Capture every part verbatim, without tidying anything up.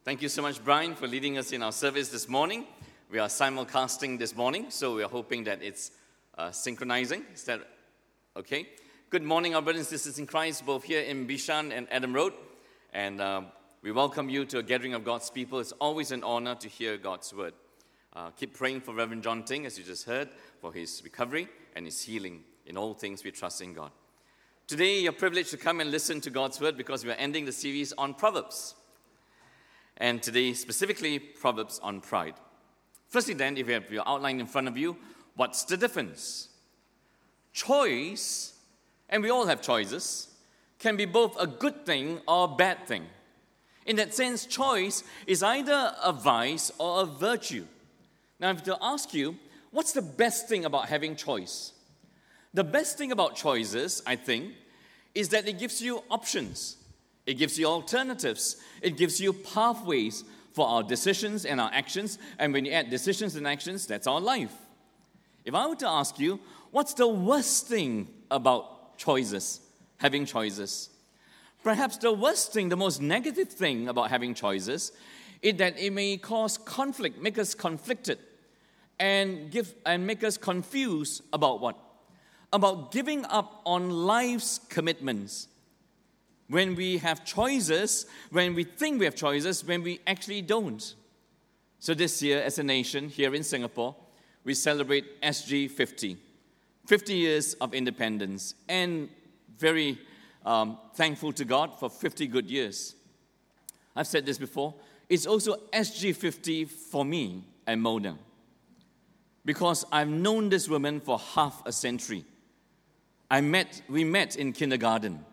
Thank you so much, Brian, for leading us in our service this morning. We are simulcasting this morning, so we are hoping that it's uh, synchronizing. Is that okay? Good morning, our brothers and sisters in Christ, both here in Bishan and Adam Road. And uh, we welcome you to a gathering of God's people. It's always an honor to hear God's word. Uh, keep praying for Reverend John Ting, as you just heard, for his recovery and his healing. In all things, we trust in God. Today, you're privileged to come and listen to God's word because we are ending the series on Proverbs. And today, specifically, Proverbs on pride. Firstly then, if you have your outline in front of you, what's the difference? Choice, and we all have choices, can be both a good thing or a bad thing. In that sense, choice is either a vice or a virtue. Now, if to ask you, what's the best thing about having choice? The best thing about choices, I think, is that it gives you options. It gives you alternatives. It gives you pathways for our decisions and our actions. And when you add decisions and actions, that's our life. If I were to ask you, what's the worst thing about choices, having choices? Perhaps the worst thing, the most negative thing about having choices is that it may cause conflict, make us conflicted, and give and make us confused about what? About giving up on life's commitments. When we have choices, when we think we have choices, when we actually don't. So this year, as a nation, here in Singapore, we celebrate S G fifty. fifty years of independence, and very um, thankful to God for fifty good years. I've said this before. It's also S G fifty for me and Mona. Because I've known this woman for half a century. I met, we met in kindergarten.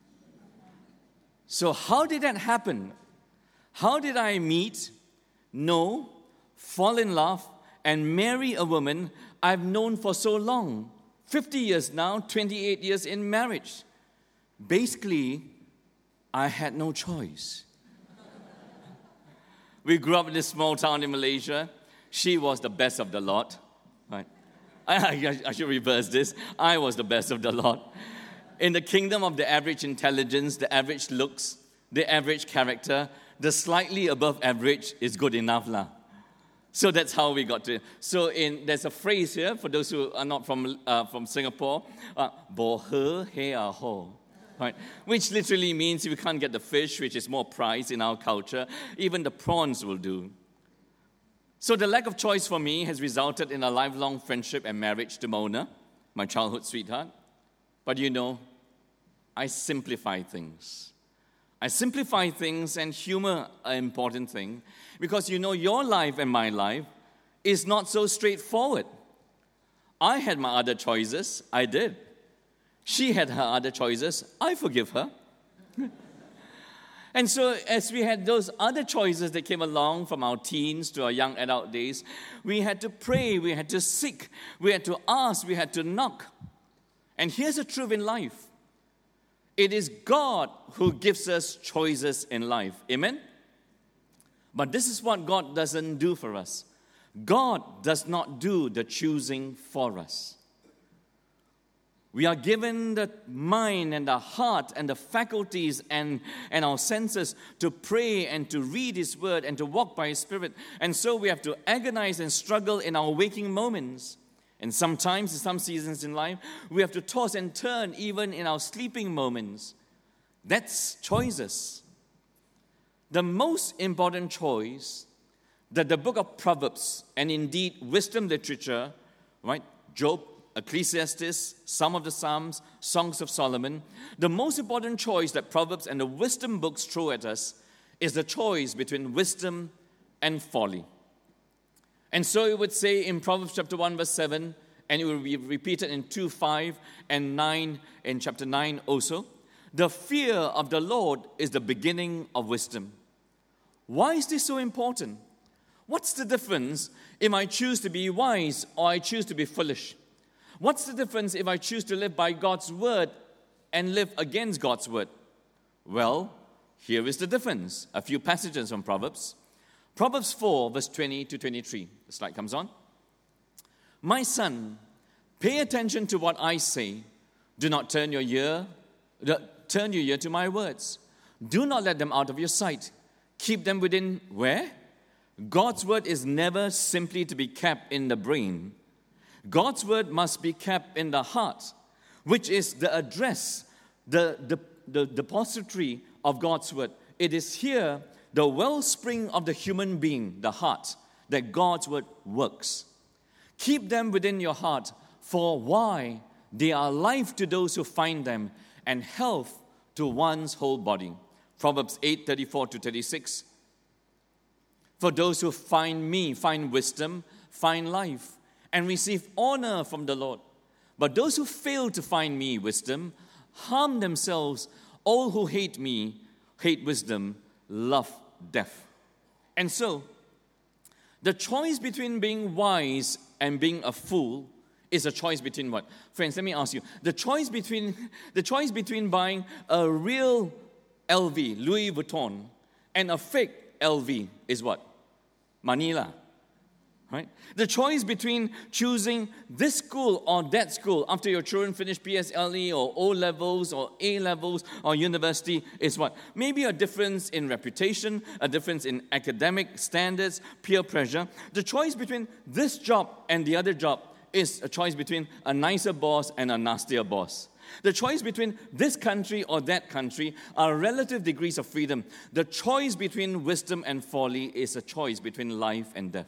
So how did that happen? How did I meet, know, fall in love, and marry a woman I've known for so long? fifty years now, twenty-eight years in marriage. Basically, I had no choice. We grew up in this small town in Malaysia. She was the best of the lot. Right? I, I should reverse this. I was the best of the lot. In the kingdom of the average intelligence, the average looks, the average character, the slightly above average is good enough lah. So that's how we got to. So in there's a phrase here for those who are not from uh, from Singapore, uh, bo he he a ho, right? Which literally means if you can't get the fish, which is more prized in our culture, even the prawns will do. So the lack of choice for me has resulted in a lifelong friendship and marriage to Mona, my childhood sweetheart. But you know, I simplify things. I simplify things, and humor an important thing, because you know your life and my life is not so straightforward. I had my other choices, I did. She had her other choices, I forgive her. And so as we had those other choices that came along from our teens to our young adult days, we had to pray, we had to seek, we had to ask, we had to knock. And here's the truth in life. It is God who gives us choices in life. Amen? But this is what God doesn't do for us. God does not do the choosing for us. We are given the mind and the heart and the faculties and, and our senses to pray and to read His Word and to walk by His Spirit. And so we have to agonize and struggle in our waking moments. And sometimes, in some seasons in life, we have to toss and turn even in our sleeping moments. That's choices. The most important choice that the book of Proverbs, and indeed wisdom literature, right, Job, Ecclesiastes, some of the Psalms, Songs of Solomon, the most important choice that Proverbs and the wisdom books throw at us is the choice between wisdom and folly. And so it would say in Proverbs chapter one, verse seven, and it will be repeated in two, five, and nine in chapter nine also, the fear of the Lord is the beginning of wisdom. Why is this so important? What's the difference if I choose to be wise or I choose to be foolish? What's the difference if I choose to live by God's word and live against God's word? Well, here is the difference. A few passages from Proverbs. Proverbs four, verse twenty to twenty-three. The slide comes on. My son, pay attention to what I say. Do not turn your ear, turn your ear to my words. Do not let them out of your sight. Keep them within where? God's word is never simply to be kept in the brain. God's word must be kept in the heart, which is the address, the, the, the depository of God's word. It is here, the wellspring of the human being, the heart, that God's word works. Keep them within your heart, for why? They are life to those who find them, and health to one's whole body. Proverbs eight, thirty-four to thirty-six. For those who find me, find wisdom, find life, and receive honor from the Lord. But those who fail to find me, wisdom, harm themselves. All who hate me, hate wisdom, love death. And so, the choice between being wise and being a fool is a choice between what? Friends, let me ask you. The choice between, the choice between buying a real L V, Louis Vuitton, and a fake L V is what? Manila. Right? The choice between choosing this school or that school after your children finish P S L E or O-levels or A-levels or university is what? Maybe a difference in reputation, a difference in academic standards, peer pressure. The choice between this job and the other job is a choice between a nicer boss and a nastier boss. The choice between this country or that country are relative degrees of freedom. The choice between wisdom and folly is a choice between life and death.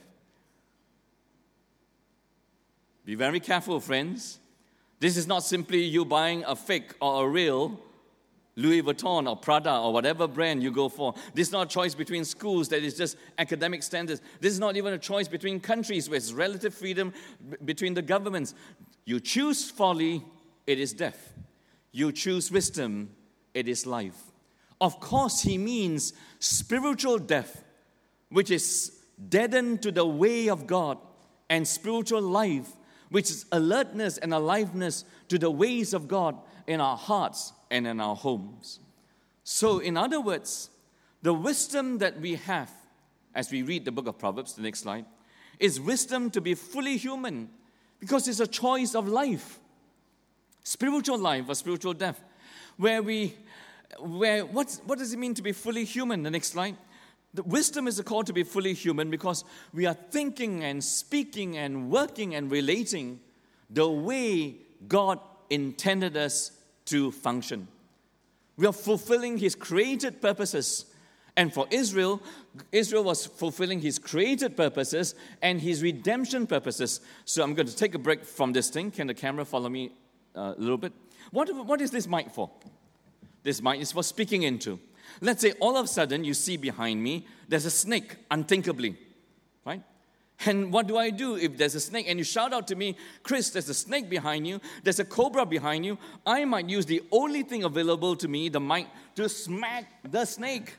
Be very careful, friends. This is not simply you buying a fake or a real Louis Vuitton or Prada or whatever brand you go for. This is not a choice between schools that is just academic standards. This is not even a choice between countries where it's relative freedom b- between the governments. You choose folly, it is death. You choose wisdom, it is life. Of course, he means spiritual death, which is deadened to the way of God, and spiritual life, which is alertness and aliveness to the ways of God in our hearts and in our homes. So, in other words, the wisdom that we have as we read the book of Proverbs, the next slide, is wisdom to be fully human, because it's a choice of life. Spiritual life or spiritual death. Where we, where, what's, what does it mean to be fully human? The next slide. The wisdom is a call to be fully human because we are thinking and speaking and working and relating the way God intended us to function. We are fulfilling His created purposes. And for Israel, Israel was fulfilling His created purposes and His redemption purposes. So I'm going to take a break from this thing. Can the camera follow me uh, a little bit? What, what is this mic for? This mic is for speaking into. Let's say all of a sudden you see behind me, there's a snake, unthinkably, right? And what do I do if there's a snake? And you shout out to me, Chris, there's a snake behind you, there's a cobra behind you. I might use the only thing available to me, the mic, to smack the snake.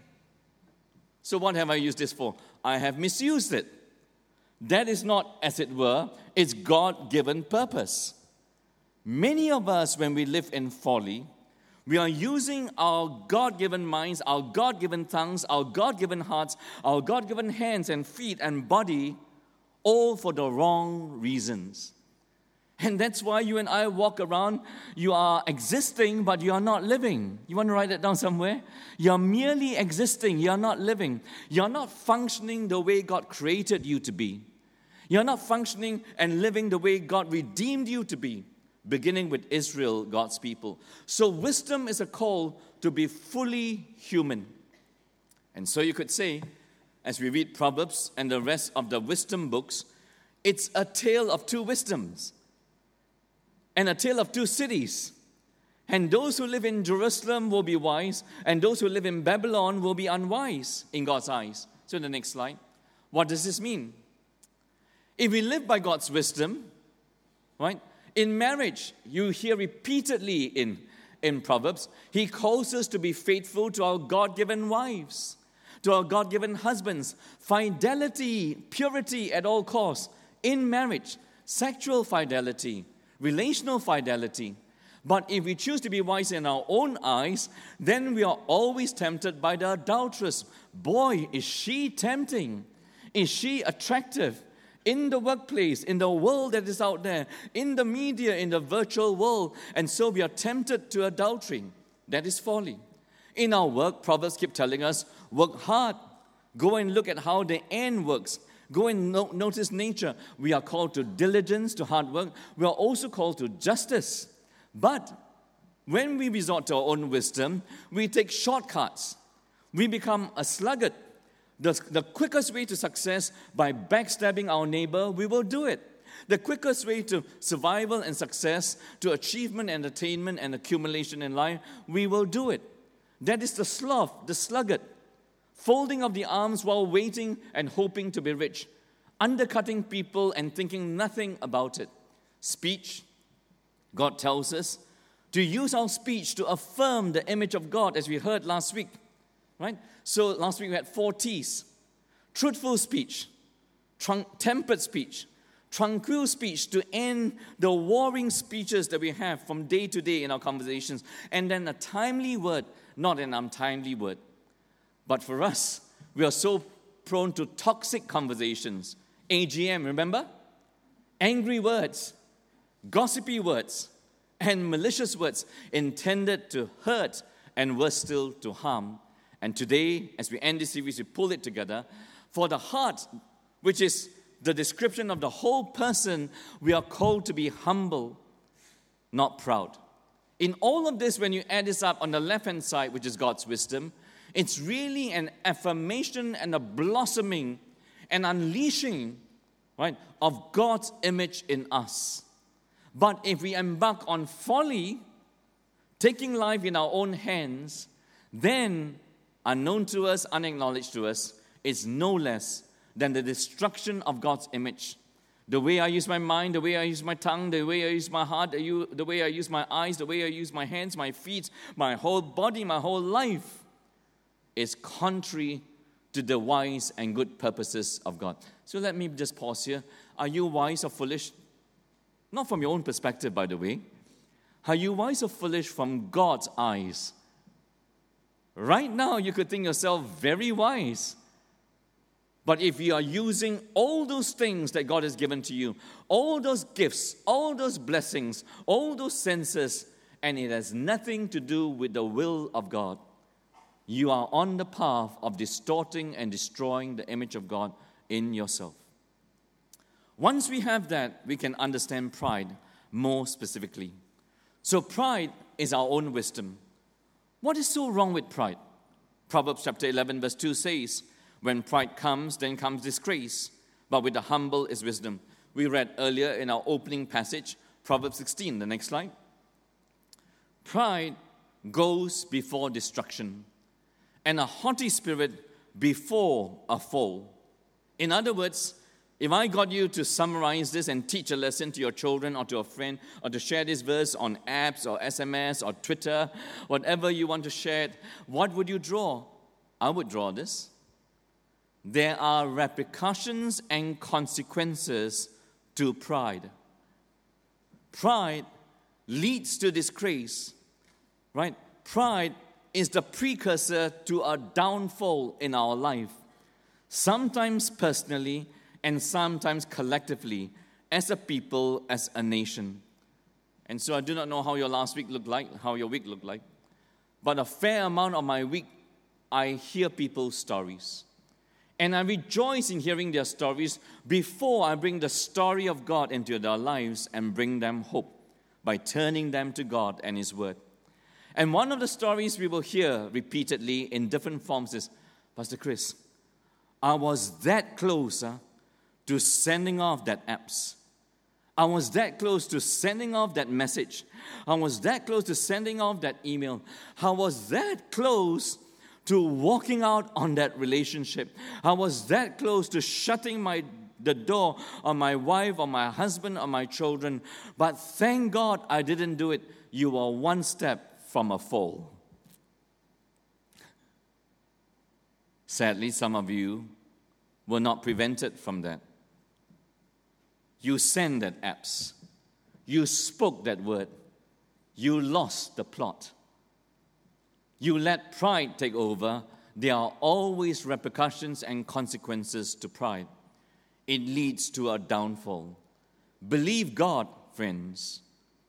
So what have I used this for? I have misused it. That is not, as it were, its God-given purpose. Many of us, when we live in folly, we are using our God-given minds, our God-given tongues, our God-given hearts, our God-given hands and feet and body, all for the wrong reasons. And that's why you and I walk around, you are existing, but you are not living. You want to write that down somewhere? You're merely existing, you're not living. You're not functioning the way God created you to be. You're not functioning and living the way God redeemed you to be. Beginning with Israel, God's people. So wisdom is a call to be fully human. And so you could say, as we read Proverbs and the rest of the wisdom books, it's a tale of two wisdoms and a tale of two cities. And those who live in Jerusalem will be wise, and those who live in Babylon will be unwise in God's eyes. So the next slide. What does this mean? If we live by God's wisdom, right? In marriage, you hear repeatedly in, in Proverbs, He calls us to be faithful to our God-given wives, to our God-given husbands. Fidelity, purity at all costs in marriage, sexual fidelity, relational fidelity. But if we choose to be wise in our own eyes, then we are always tempted by the adulteress. Boy, is she tempting. Is she attractive? In the workplace, in the world that is out there, in the media, in the virtual world. And so we are tempted to adultery. That is folly. In our work, Proverbs keep telling us, work hard, Go and look at how the end works. Go and no- notice nature. We are called to diligence, to hard work. We are also called to justice. But when we resort to our own wisdom, we take shortcuts. We become a sluggard. The, the quickest way to success, by backstabbing our neighbor, we will do it. The quickest way to survival and success, to achievement and attainment and accumulation in life, we will do it. That is the sloth, the sluggard. Folding of the arms while waiting and hoping to be rich. Undercutting people and thinking nothing about it. Speech, God tells us to use our speech to affirm the image of God, as we heard last week. Right? So last week we had four T's. Truthful speech, trun- tempered speech, tranquil speech to end the warring speeches that we have from day to day in our conversations, and then a timely word, not an untimely word. But for us, we are so prone to toxic conversations. A G M, remember? Angry words, gossipy words, and malicious words intended to hurt and worse still, to harm. And today, as we end this series, we pull it together. For the heart, which is the description of the whole person, we are called to be humble, not proud. In all of this, when you add this up on the left-hand side, which is God's wisdom, it's really an affirmation and a blossoming and unleashing, right, of God's image in us. But if we embark on folly, taking life in our own hands, then, unknown to us, unacknowledged to us, it's no less than the destruction of God's image. The way I use my mind, the way I use my tongue, the way I use my heart, the way I use my eyes, the way I use my hands, my feet, my whole body, my whole life, is contrary to the wise and good purposes of God. So let me just pause here. Are you wise or foolish? Not from your own perspective, by the way. Are you wise or foolish from God's eyes? Right now, you could think yourself very wise. But if you are using all those things that God has given to you, all those gifts, all those blessings, all those senses, and it has nothing to do with the will of God, you are on the path of distorting and destroying the image of God in yourself. Once we have that, we can understand pride more specifically. So pride is our own wisdom. What is so wrong with pride? Proverbs chapter eleven verse two says, when pride comes, then comes disgrace, but with the humble is wisdom. We read earlier in our opening passage, Proverbs sixteen, the next slide. Pride goes before destruction, and a haughty spirit before a fall. In other words, if I got you to summarize this and teach a lesson to your children or to a friend, or to share this verse on apps or S M S or Twitter, whatever you want to share it, what would you draw? I would draw this. There are repercussions and consequences to pride. Pride leads to disgrace, right? Pride is the precursor to a downfall in our life, sometimes personally and sometimes collectively, as a people, as a nation. And so I do not know how your last week looked like, how your week looked like, but a fair amount of my week, I hear people's stories. And I rejoice in hearing their stories before I bring the story of God into their lives and bring them hope by turning them to God and His Word. And one of the stories we will hear repeatedly in different forms is, Pastor Chris, I was that close huh, to sending off that apps. I was that close to sending off that message. I was that close to sending off that email. I was that close to walking out on that relationship. I was that close to shutting my the door on my wife or my husband or my children. But thank God I didn't do it. You were one step from a fall. Sadly, some of you were not prevented from that. You sent that apps. You spoke that word. You lost the plot. You let pride take over. There are always repercussions and consequences to pride. It leads to a downfall. Believe God, friends.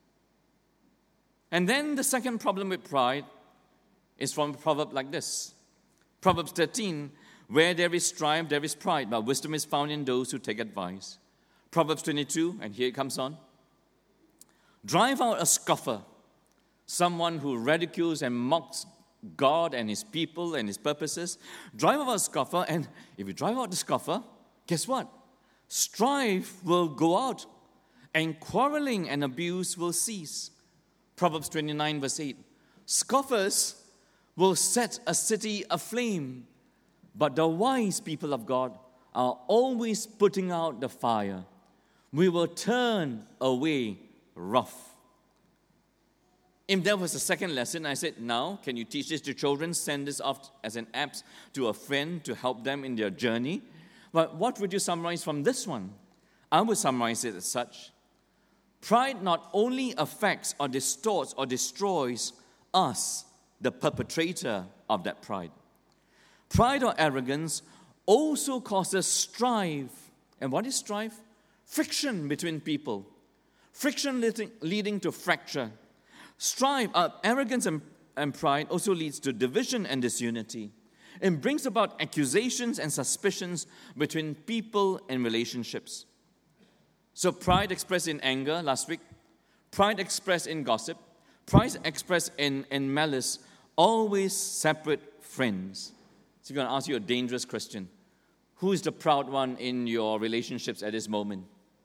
And then the second problem with pride is from a proverb like this. Proverbs thirteen, Where there is strife, there is pride, but wisdom is found in those who take advice. Proverbs twenty-two, and here it comes on. Drive out a scoffer, someone who ridicules and mocks God and his people and his purposes. Drive out a scoffer, and if you drive out the scoffer, guess what? Strife will go out, and quarreling and abuse will cease. Proverbs twenty-nine, verse eight. Scoffers will set a city aflame, but the wise people of God are always putting out the fire. We will turn away wrath. If there was a second lesson, I said, now, can you teach this to children? Send this off as an app to a friend to help them in their journey. But what would you summarize from this one? I would summarize it as such. Pride not only affects or distorts or destroys us, the perpetrator of that pride. Pride or arrogance also causes strife. And what is strife? Friction between people. Friction leading, leading to fracture. Strife, uh, arrogance and, and pride also leads to division and disunity. It brings about accusations and suspicions between people and relationships. So pride expressed in anger last week, pride expressed in gossip, pride expressed in, in malice, always separate friends. So I'm going to ask you a dangerous question. Who is the proud one in your relationships at this moment?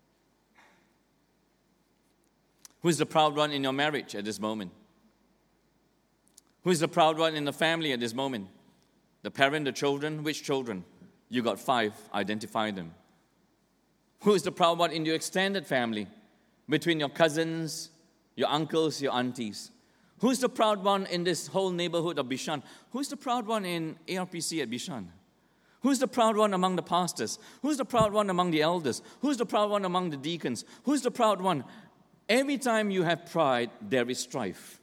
Who is the proud one in your marriage at this moment? Who is the proud one in the family at this moment? The parent, the children? Which children? You got five. Identify them. Who is the proud one in your extended family? Between your cousins, your uncles, your aunties. Who's the proud one in this whole neighborhood of Bishan? Who's the proud one in A R P C at Bishan? Who's the proud one among the pastors? Who's the proud one among the elders? Who's the proud one among the deacons? Who's the proud one? Every time you have pride, there is strife.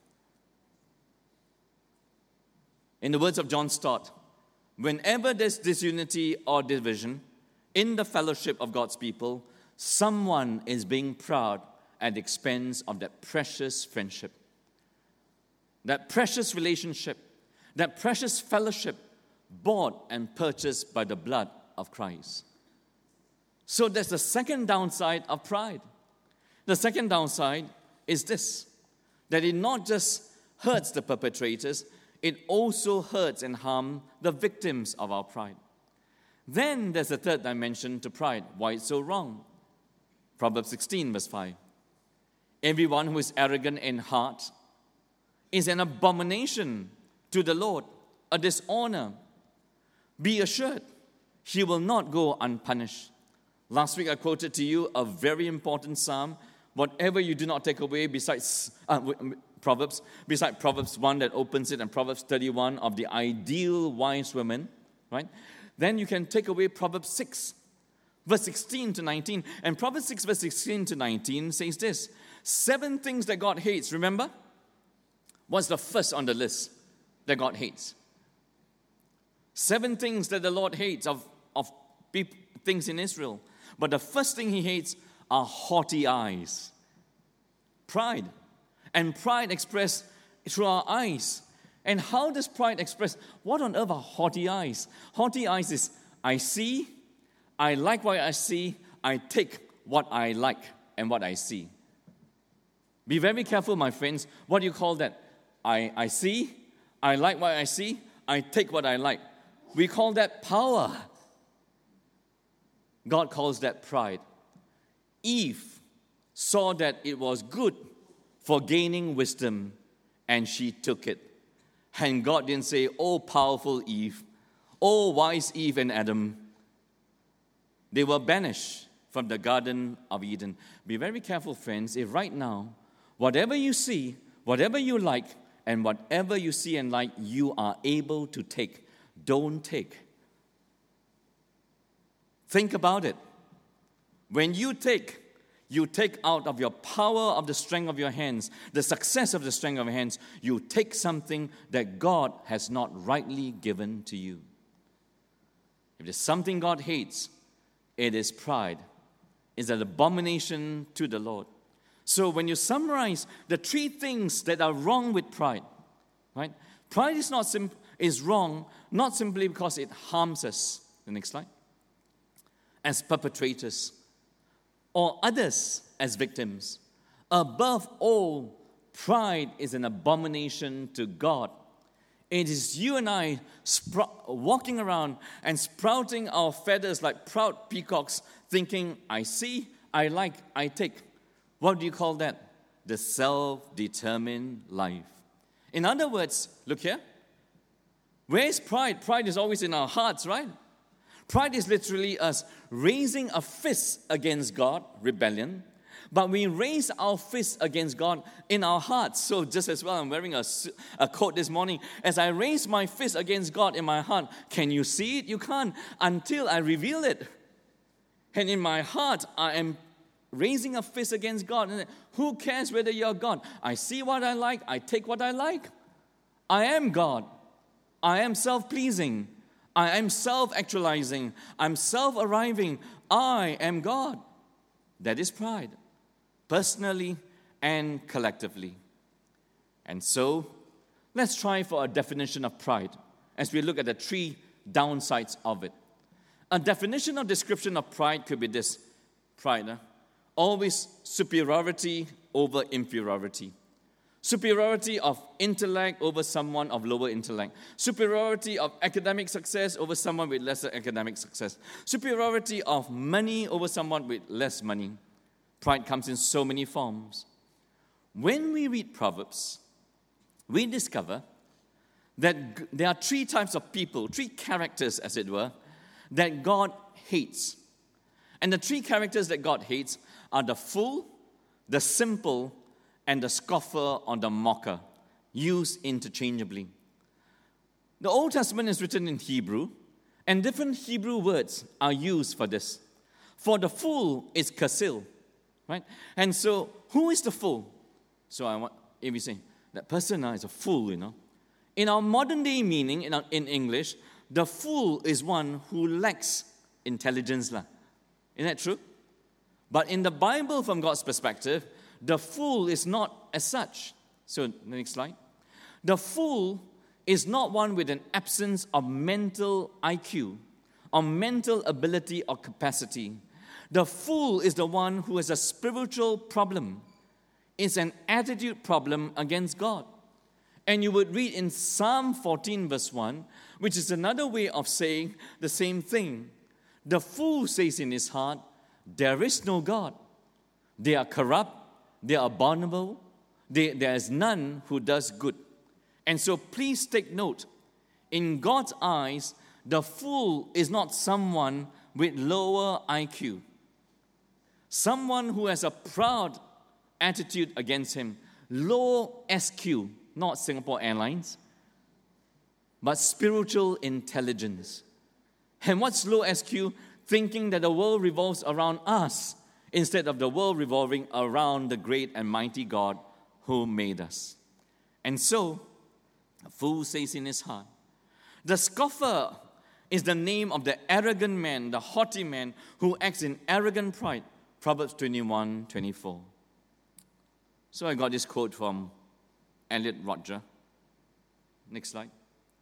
In the words of John Stott, whenever there's disunity or division in the fellowship of God's people, someone is being proud at the expense of that precious friendship, that precious relationship, that precious fellowship bought and purchased by the blood of Christ. So that's the second downside of pride. The second downside is this, that it not just hurts the perpetrators, it also hurts and harms the victims of our pride. Then there's a third dimension to pride, why it's so wrong. Proverbs sixteen, verse five. Everyone who is arrogant in heart is an abomination to the Lord, a dishonor. Be assured, he will not go unpunished. Last week I quoted to you a very important psalm. Whatever you do not take away besides uh, Proverbs, besides Proverbs one that opens it and Proverbs thirty-one of the ideal wise women, right? Then you can take away Proverbs six, verse sixteen to nineteen. And Proverbs six, verse sixteen to nineteen says this, seven things that God hates, remember? What's the first on the list that God hates? Seven things that the Lord hates of, of people, things in Israel. But the first thing he hates are haughty eyes. Pride. And pride expressed through our eyes. And how does pride express? What on earth are haughty eyes? Haughty eyes is, I see, I like what I see, I take what I like and what I see. Be very careful, my friends. What do you call that? I, I see, I like what I see, I take what I like. We call that power. God calls that pride. Eve saw that it was good for gaining wisdom, and she took it. And God didn't say, oh, powerful Eve, oh, wise Eve and Adam. They were banished from the Garden of Eden. Be very careful, friends, if right now, whatever you see, whatever you like, and whatever you see and like, you are able to take. Don't take. Think about it. When you take, you take out of your power of the strength of your hands, the success of the strength of your hands, you take something that God has not rightly given to you. If there's something God hates, it is pride. It's an abomination to the Lord. So when you summarize the three things that are wrong with pride, right? Pride is not sim- is wrong, not simply because it harms us. The next slide. As perpetrators, or others as victims. Above all, pride is an abomination to God. It is you and I spr- walking around and sprouting our feathers like proud peacocks, thinking, I see, I like, I take. What do you call that? The self-determined life. In other words, look here. Where is pride? Pride is always in our hearts, right? Pride is literally us raising a fist against God, rebellion. But we raise our fist against God in our hearts. So just as well, I'm wearing a, a coat this morning. As I raise my fist against God in my heart, can you see it? You can't until I reveal it. And in my heart, I am raising a fist against God. And who cares whether you're God? I see what I like. I take what I like. I am God. I am self-pleasing. I am self-actualizing. I'm self-arriving. I am God. That is pride, personally and collectively. And so, let's try for a definition of pride as we look at the three downsides of it. A definition or description of pride could be this. Pride, huh? Always superiority over inferiority. Superiority of intellect over someone of lower intellect. Superiority of academic success over someone with lesser academic success. Superiority of money over someone with less money. Pride comes in so many forms. When we read Proverbs, we discover that there are three types of people, three characters, as it were, that God hates. And the three characters that God hates are the fool, the simple, and the scoffer or the mocker, used interchangeably. The Old Testament is written in Hebrew, and different Hebrew words are used for this. For the fool is kasil, right? And so, who is the fool? So I want, if we say, that person uh, is a fool, you know. In our modern day meaning, in, our, in English, the fool is one who lacks intelligence. Lah. Isn't that true? But in the Bible, from God's perspective, the fool is not as such. So, the next slide. The fool is not one with an absence of mental I Q, or mental ability or capacity. The fool is the one who has a spiritual problem. It's an attitude problem against God. And you would read in Psalm fourteen, verse one, which is another way of saying the same thing. The fool says in his heart, there is no God. They are corrupt. They are abominable. They, there is none who does good. And so please take note. In God's eyes, the fool is not someone with lower I Q. Someone who has a proud attitude against him. Low S Q, not Singapore Airlines, but spiritual intelligence. And what's low S Q? Thinking that the world revolves around us, instead of the world revolving around the great and mighty God who made us. And so, a fool says in his heart. The scoffer is the name of the arrogant man, the haughty man who acts in arrogant pride. Proverbs twenty-one, twenty-four. So I got this quote from Elliot Rodger. Next slide.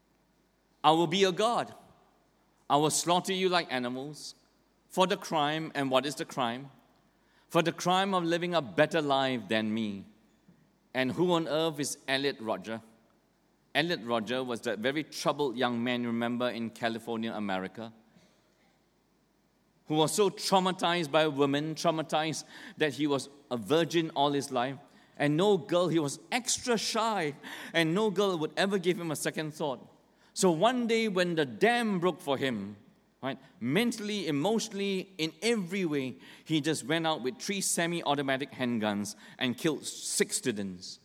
I will be your God. I will slaughter you like animals for the crime. And what is the crime? For the crime of living a better life than me. And who on earth is Elliot Rodger? Elliot Rodger was that very troubled young man, remember, in California, America, who was so traumatized by women, traumatized that he was a virgin all his life. And no girl, he was extra shy, and no girl would ever give him a second thought. So one day when the dam broke for him, right, mentally, emotionally, in every way, he just went out with three semi-automatic handguns and killed six students.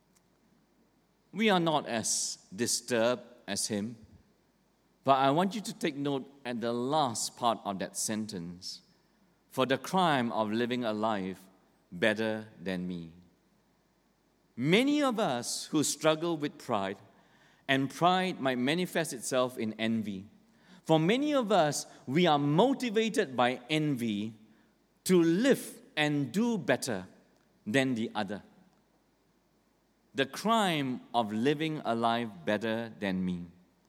We are not as disturbed as him, but I want you to take note at the last part of that sentence. For the crime of living a life better than me. Many of us who struggle with pride, and pride might manifest itself in envy. For many of us, we are motivated by envy to live and do better than the other. The crime of living a life better than me.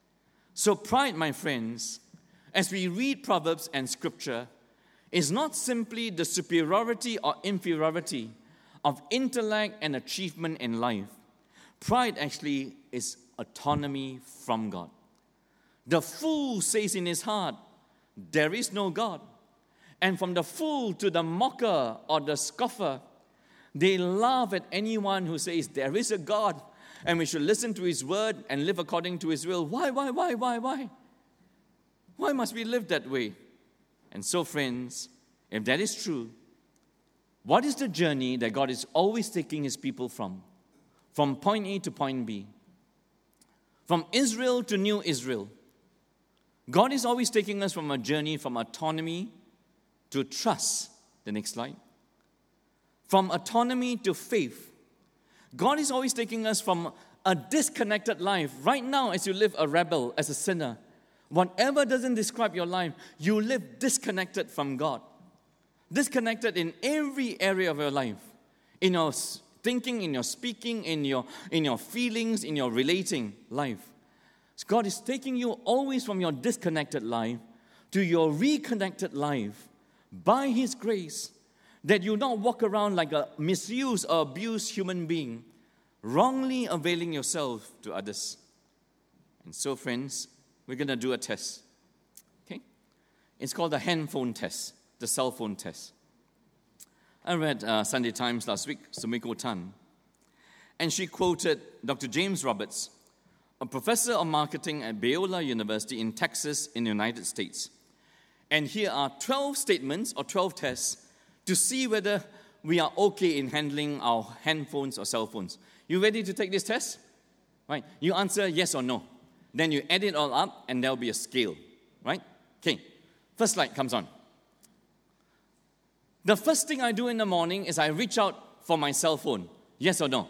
So pride, my friends, as we read Proverbs and Scripture, is not simply the superiority or inferiority of intellect and achievement in life. Pride actually is autonomy from God. The fool says in his heart, there is no God. And from the fool to the mocker or the scoffer, they laugh at anyone who says there is a God and we should listen to His word and live according to His will. Why, why, why, why, why? Why must we live that way? And so, friends, if that is true, what is the journey that God is always taking His people from? From point A to point B. From Israel to New Israel. God is always taking us from a journey from autonomy to trust. The next slide. From autonomy to faith. God is always taking us from a disconnected life. Right now, as you live a rebel, as a sinner, whatever doesn't describe your life, you live disconnected from God. Disconnected in every area of your life. In your thinking, in your speaking, in your, in your feelings, in your relating life. So God is taking you always from your disconnected life to your reconnected life by His grace, that you not walk around like a misused or abused human being, wrongly availing yourself to others. And so, friends, we're going to do a test. Okay? It's called the handphone test, the cell phone test. I read uh, Sunday Times last week, Sumiko Tan, and she quoted Doctor James Roberts, a professor of marketing at Biola University in Texas in the United States. And here are twelve statements or twelve tests to see whether we are okay in handling our handphones or cell phones. You ready to take this test? Right? You answer yes or no. Then you add it all up and there will be a scale. Right? Okay. First slide comes on. The first thing I do in the morning is I reach out for my cell phone. Yes or no?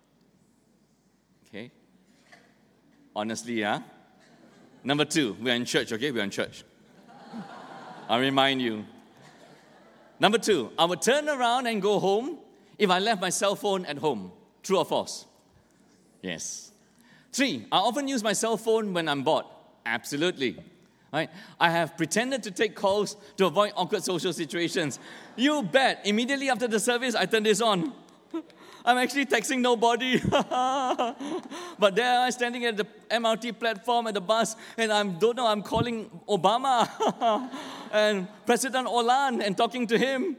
Okay. Honestly, yeah. Number two, we're in church, okay? We're in church. I remind you. Number two, I would turn around and go home if I left my cell phone at home. True or false? Yes. Three, I often use my cell phone when I'm bored. Absolutely. Right? I have pretended to take calls to avoid awkward social situations. You bet. Immediately after the service, I turn this on. I'm actually texting nobody. But there I am standing at the M R T platform at the bus, and I don't know, I'm calling Obama and President Hollande and talking to him.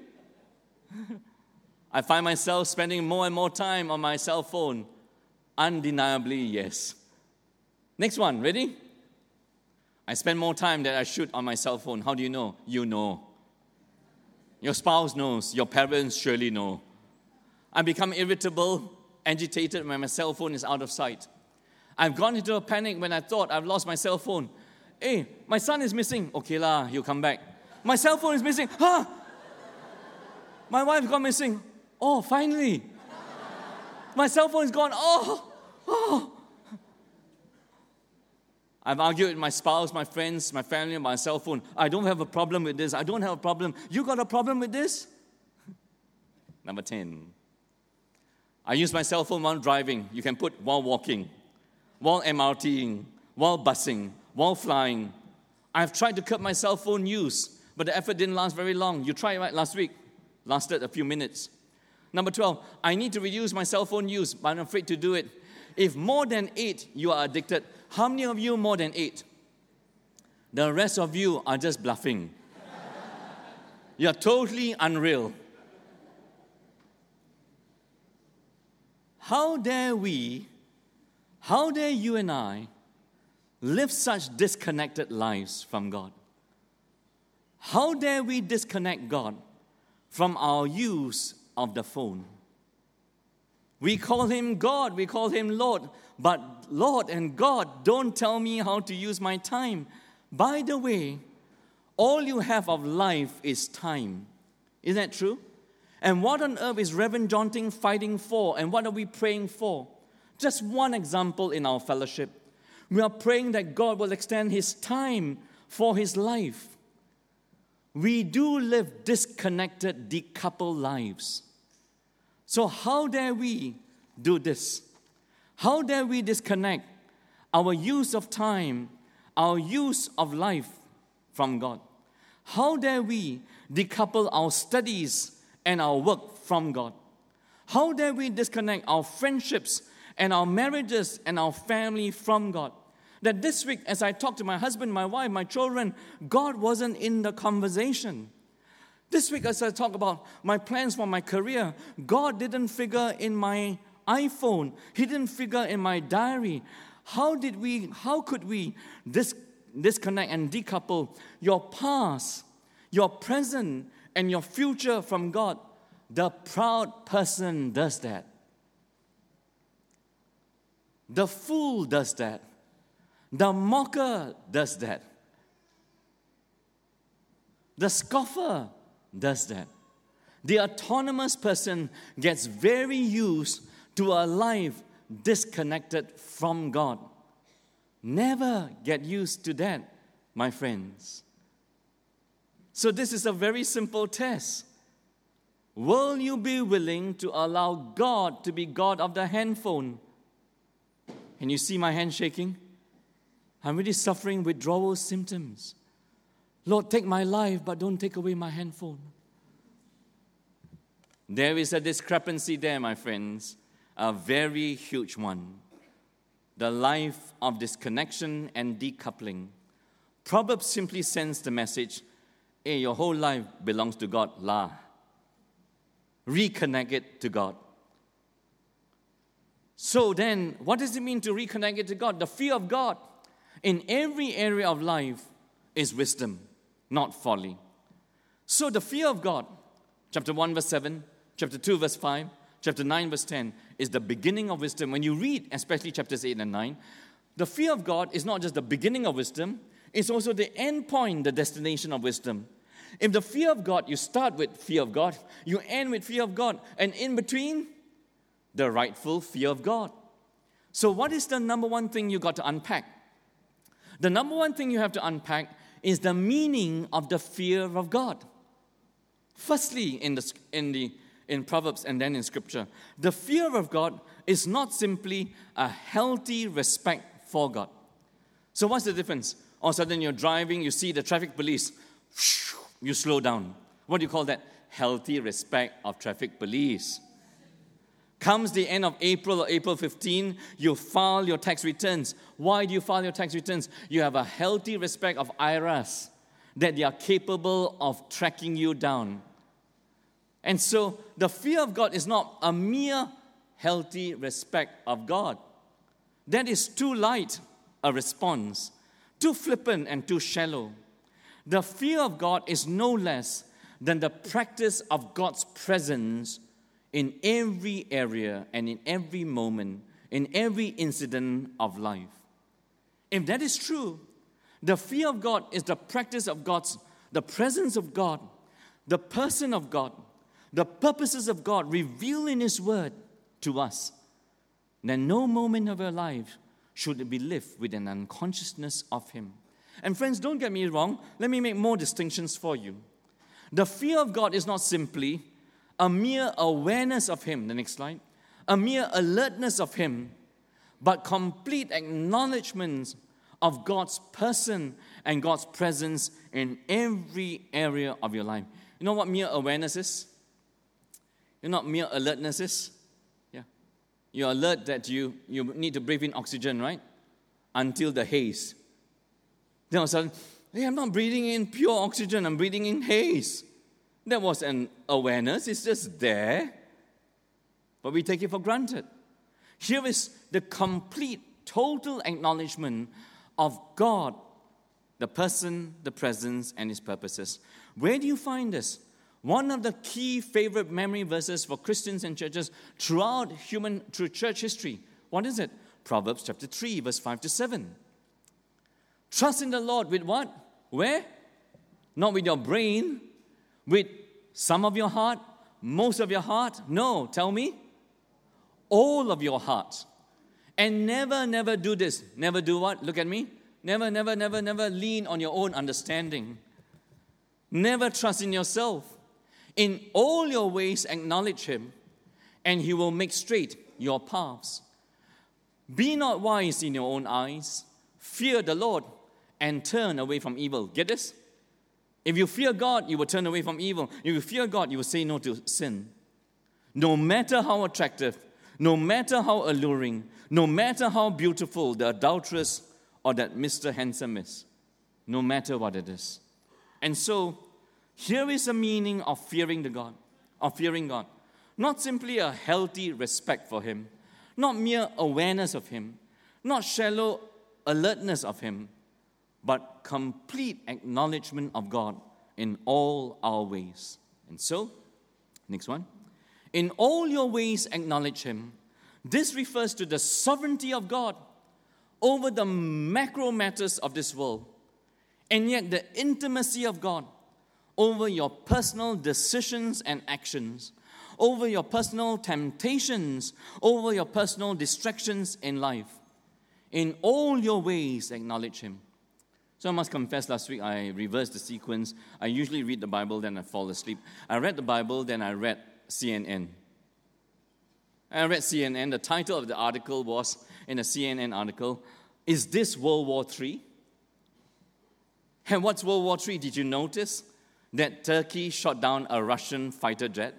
I find myself spending more and more time on my cell phone. Undeniably, yes. Next one, ready? I spend more time than I should on my cell phone. How do you know? You know. Your spouse knows. Your parents surely know. I become irritable, agitated when my cell phone is out of sight. I've gone into a panic when I thought I've lost my cell phone. Hey, my son is missing. Okay lah, he'll come back. My cell phone is missing. Huh? My wife got missing. Oh, finally. My cell phone is gone. Oh, oh. I've argued with my spouse, my friends, my family, my cell phone. I don't have a problem with this. I don't have a problem. You got a problem with this? Number ten. I use my cell phone while driving. You can put while walking, while MRTing, while busing, while flying. I've tried to cut my cell phone use, but the effort didn't last very long. You tried it right last week. Lasted a few minutes. Number twelve, I need to reduce my cell phone use, but I'm afraid to do it. If more than eight, you are addicted. How many of you more than eight? The rest of you are just bluffing. You're totally unreal. How dare we, how dare you and I live such disconnected lives from God? How dare we disconnect God from our use of the phone? We call Him God, we call Him Lord, but Lord and God don't tell me how to use my time. By the way, all you have of life is time. Isn't that true? And what on earth is Reverend John Ting fighting for? And what are we praying for? Just one example in our fellowship. We are praying that God will extend His time for His life. We do live disconnected, decoupled lives. So how dare we do this? How dare we disconnect our use of time, our use of life from God? How dare we decouple our studies and our work from God? How dare we disconnect our friendships and our marriages and our family from God? That this week, as I talked to my husband, my wife, my children, God wasn't in the conversation. This week, as I talk about my plans for my career, God didn't figure in my iPhone. He didn't figure in my diary. How did we, how could we dis- disconnect and decouple your past, your present, and your future from God? The proud person does that. The fool does that. The mocker does that. The scoffer does that. The autonomous person gets very used to a life disconnected from God. Never get used to that, my friends. So this is a very simple test. Will you be willing to allow God to be God of the handphone? Can you see my hand shaking? I'm really suffering withdrawal symptoms. Lord, take my life, but don't take away my handphone. There is a discrepancy there, my friends, a very huge one. The life of disconnection and decoupling. Proverbs simply sends the message, hey, your whole life belongs to God, lah. Reconnect it to God. So then, what does it mean to reconnect it to God? The fear of God in every area of life is wisdom, not folly. So the fear of God, chapter one, verse seven, chapter two, verse five, chapter nine, verse ten, is the beginning of wisdom. When you read, especially chapters eight and nine, the fear of God is not just the beginning of wisdom, it's also the end point, the destination of wisdom. If the fear of God, you start with fear of God, you end with fear of God, and in between, the rightful fear of God. So what is the number one thing you got to unpack? The number one thing you have to unpack is the meaning of the fear of God. Firstly, in the in the in Proverbs and then in Scripture, the fear of God is not simply a healthy respect for God. So what's the difference? All of a sudden you're driving, you see the traffic police, you slow down. What do you call that? Healthy respect of traffic police. Comes the end of April or April fifteenth, you file your tax returns. Why do you file your tax returns? You have a healthy respect of I R S, that they are capable of tracking you down. And so the fear of God is not a mere healthy respect of God. That is too light a response, too flippant and too shallow. The fear of God is no less than the practice of God's presence in every area and in every moment, in every incident of life. If that is true, the fear of God is the practice of God's, the presence of God, the person of God, the purposes of God revealed in His Word to us, then no moment of our life should be lived with an unconsciousness of Him. And friends, don't get me wrong, let me make more distinctions for you. The fear of God is not simply a mere awareness of Him, the next slide, a mere alertness of Him, but complete acknowledgement of God's person and God's presence in every area of your life. You know what mere awareness is? You know what mere alertness is? Yeah. You're alert that you, you need to breathe in oxygen, right? Until the haze. Then all of a sudden, hey, I'm not breathing in pure oxygen, I'm breathing in haze. That was an awareness, it's just there, but we take it for granted. Here is the complete, total acknowledgement of God, the person, the presence, and His purposes. Where do you find this? One of the key favorite memory verses for Christians and churches throughout human, through church history. What is it? Proverbs chapter three, verse five to seven. Trust in the Lord with what? Where? Not with your brain, with some of your heart, most of your heart. No, tell me. All of your heart. And never, never do this. Never do what? Look at me. Never, never, never, never lean on your own understanding. Never trust in yourself. In all your ways, acknowledge Him, and He will make straight your paths. Be not wise in your own eyes. Fear the Lord, and turn away from evil. Get this? If you fear God, you will turn away from evil. If you fear God, you will say no to sin. No matter how attractive, no matter how alluring, no matter how beautiful the adulteress or that Mister Handsome is, no matter what it is. And so, here is the meaning of fearing the God, of fearing God. Not simply a healthy respect for Him, not mere awareness of Him, not shallow alertness of Him, but complete acknowledgement of God in all our ways. And so, next one. In all your ways acknowledge Him. This refers to the sovereignty of God over the macro matters of this world, and yet the intimacy of God over your personal decisions and actions, over your personal temptations, over your personal distractions in life. In all your ways acknowledge Him. So I must confess, last week I reversed the sequence. I usually read the Bible, then I fall asleep. I read the Bible, then I read C N N. I read C N N. The title of the article was, in a C N N article, "Is this World War Three?" And what's World War Three? Did you notice that Turkey shot down a Russian fighter jet?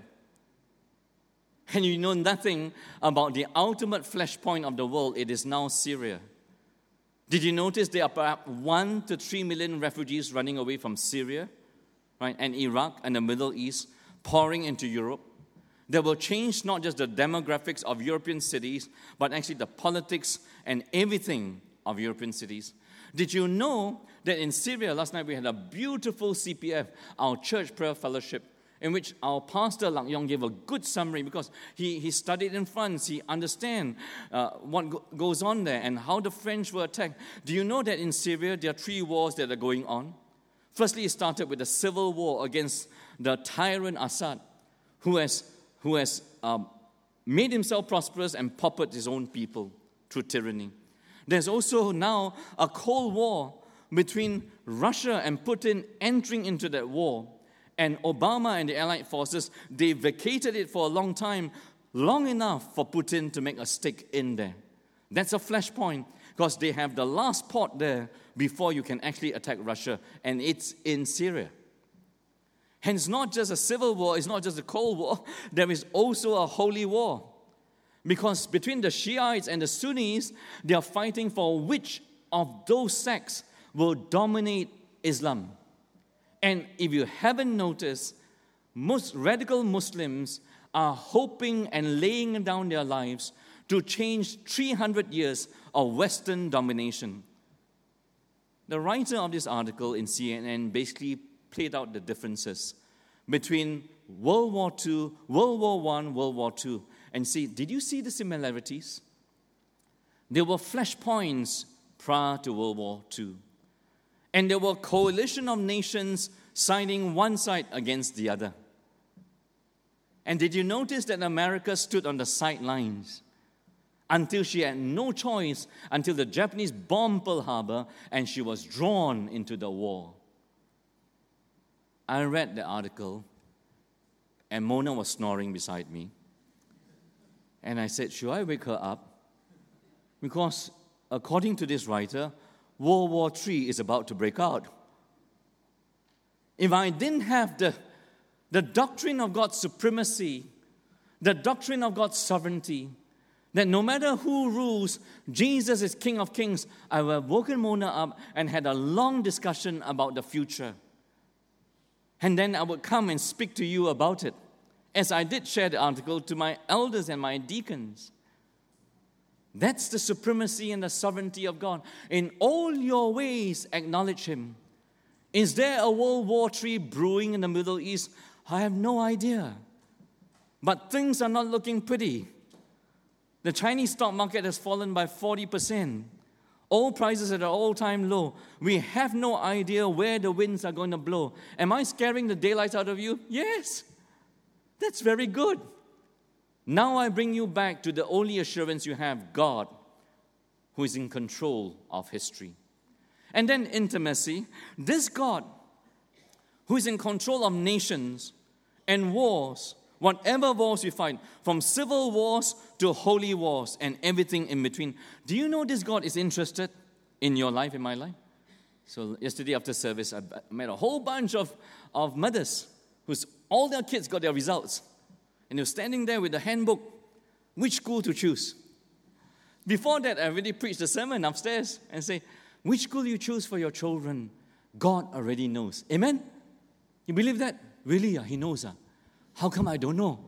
And you know nothing about the ultimate flashpoint of the world. It is now Syria. Did you notice there are perhaps one to three million refugees running away from Syria, right, and Iraq and the Middle East, pouring into Europe? That will change not just the demographics of European cities, but actually the politics and everything of European cities. Did you know that in Syria, last night we had a beautiful C P F, our church prayer fellowship, in which our pastor, Lak Yong, gave a good summary because he, he studied in France. He understands uh, what go- goes on there and how the French were attacked. Do you know that in Syria there are three wars that are going on? Firstly, it started with a civil war against the tyrant Assad, who has, who has um, made himself prosperous and paupered his own people through tyranny. There's also now a Cold War between Russia and Putin entering into that war. And Obama and the Allied forces, they vacated it for a long time, long enough for Putin to make a stick in there. That's a flashpoint because they have the last port there before you can actually attack Russia, and it's in Syria. Hence, not just a civil war, it's not just a Cold War, there is also a holy war. Because between the Shiites and the Sunnis, they are fighting for which of those sects will dominate Islam. And if you haven't noticed, most radical Muslims are hoping and laying down their lives to change three hundred years of Western domination. The writer of this article in C N N basically played out the differences between World War Two, World War One, World War Two. And see, did you see the similarities? There were flashpoints prior to World War Two. And there were a coalition of nations siding one side against the other. And did you notice that America stood on the sidelines until she had no choice, until the Japanese bombed Pearl Harbor and she was drawn into the war? I read the article and Mona was snoring beside me. And I said, should I wake her up? Because according to this writer, World War Three is about to break out. If I didn't have the, the doctrine of God's supremacy, the doctrine of God's sovereignty, that no matter who rules, Jesus is King of Kings, I would have woken Mona up and had a long discussion about the future. And then I would come and speak to you about it, as I did share the article to my elders and my deacons. That's the supremacy and the sovereignty of God. In all your ways, acknowledge Him. Is there a World War Three brewing in the Middle East? I have no idea. But things are not looking pretty. The Chinese stock market has fallen by forty percent. Oil prices at an all-time low. We have no idea where the winds are going to blow. Am I scaring the daylights out of you? Yes. That's very good. Now I bring you back to the only assurance you have, God, who is in control of history. And then intimacy. This God, who is in control of nations and wars, whatever wars we fight, from civil wars to holy wars and everything in between. Do you know this God is interested in your life, in my life? So yesterday after service, I met a whole bunch of, of mothers whose all their kids got their results. And they were standing there with the handbook, which school to choose. Before that, I already preached a sermon upstairs and say, which school you choose for your children, God already knows. Amen? You believe that? Really? He knows. Uh? How come I don't know?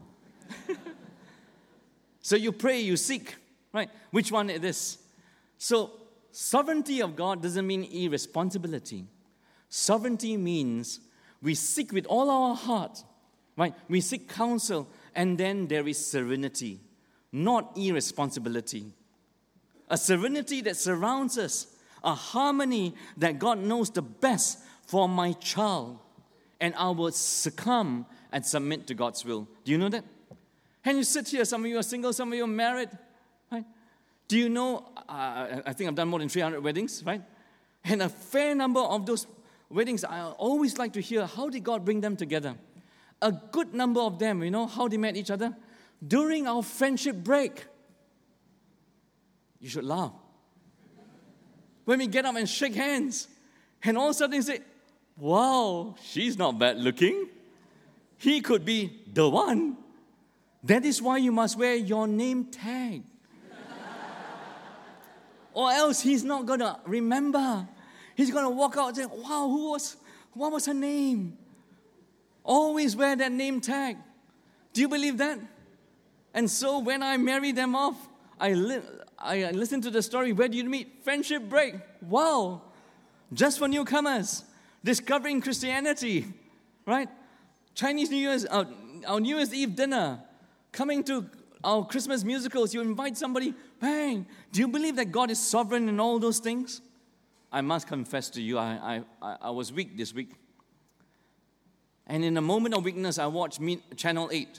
So you pray, you seek, right? Which one it is? So sovereignty of God doesn't mean irresponsibility. Sovereignty means we seek with all our heart, right? We seek counsel, and then there is serenity, not irresponsibility. A serenity that surrounds us, a harmony that God knows the best for my child, and I will succumb and submit to God's will. Do you know that? And you sit here, some of you are single, some of you are married, right? Do you know, uh, I think I've done more than three hundred weddings, right? And a fair number of those weddings, I always like to hear, how did God bring them together? A good number of them, you know, how they met each other? During our friendship break. You should laugh. When we get up and shake hands, and all of a sudden you say, wow, she's not bad looking. He could be the one. That is why you must wear your name tag. Or else he's not going to remember. He's going to walk out and say, wow, who was, what was her name? Always wear that name tag. Do you believe that? And so when I marry them off, I, li- I listen to the story. Where do you meet? Friendship break. Wow. Just for newcomers. Discovering Christianity. Right? Chinese New Year's, uh, our New Year's Eve dinner. Coming to our Christmas musicals. You invite somebody. Bang. Do you believe that God is sovereign in all those things? I must confess to you, I, I, I was weak this week. And in a moment of weakness, I watched Channel eight.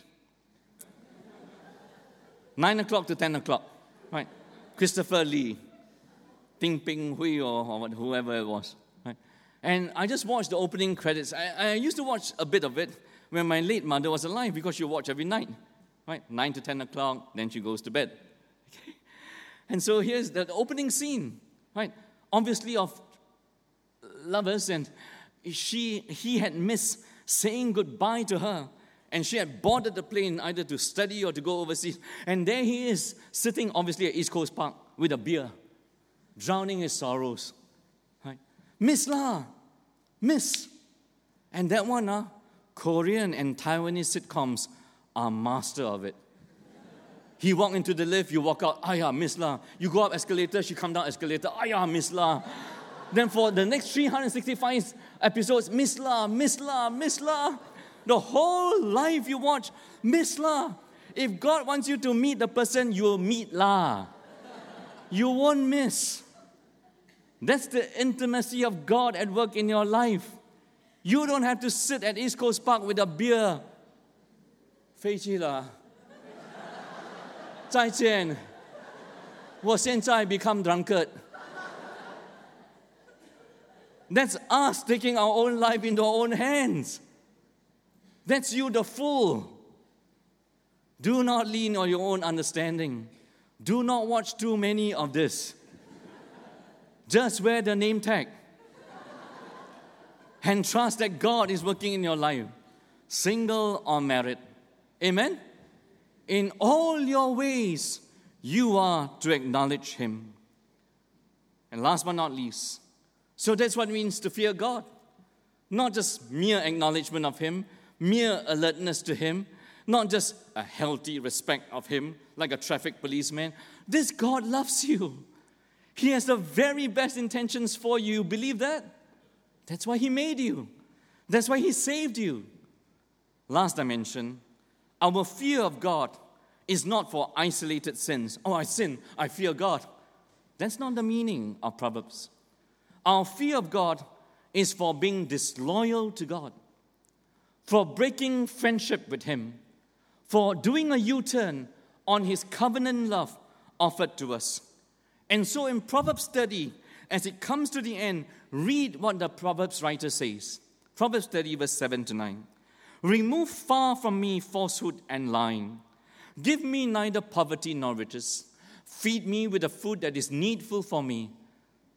nine o'clock to ten o'clock. Right? Christopher Lee. Ting Ping Hui or, or whoever it was. Right? And I just watched the opening credits. I, I used to watch a bit of it when my late mother was alive because she watched every night. Right? nine to ten o'clock, then she goes to bed. Okay? And so here's the opening scene. Right? Obviously of lovers, and she he had missed saying goodbye to her, and she had boarded the plane either to study or to go overseas, and there he is sitting obviously at East Coast Park with a beer, drowning his sorrows. Right? Miss lah, miss. And that one, uh, Korean and Taiwanese sitcoms are master of it. He walked into the lift, you walk out, ayah, miss lah. You go up escalator, she come down escalator, ayah, miss lah. Then for the next three hundred sixty-five episodes, miss lah, miss lah, miss lah. The whole life you watch, miss lah. If God wants you to meet the person, you will meet lah. You won't miss. That's the intimacy of God at work in your life. You don't have to sit at East Coast Park with a beer. 飞机了。再见。我现在 become drunkard. That's us taking our own life into our own hands. That's you, the fool. Do not lean on your own understanding. Do not watch too many of this. Just wear the name tag. And trust that God is working in your life, single or married. Amen? In all your ways, you are to acknowledge Him. And last but not least, so that's what it means to fear God. Not just mere acknowledgement of Him, mere alertness to Him, not just a healthy respect of Him, like a traffic policeman. This God loves you. He has the very best intentions for you. Believe that? That's why He made you. That's why He saved you. Last dimension, our fear of God is not for isolated sins. Oh, I sin, I fear God. That's not the meaning of Proverbs. Our fear of God is for being disloyal to God, for breaking friendship with Him, for doing a U-turn on His covenant love offered to us. And so in Proverbs thirty, as it comes to the end, read what the Proverbs writer says. Proverbs thirty, verse seven to nine. Remove far from me falsehood and lying. Give me neither poverty nor riches. Feed me with the food that is needful for me,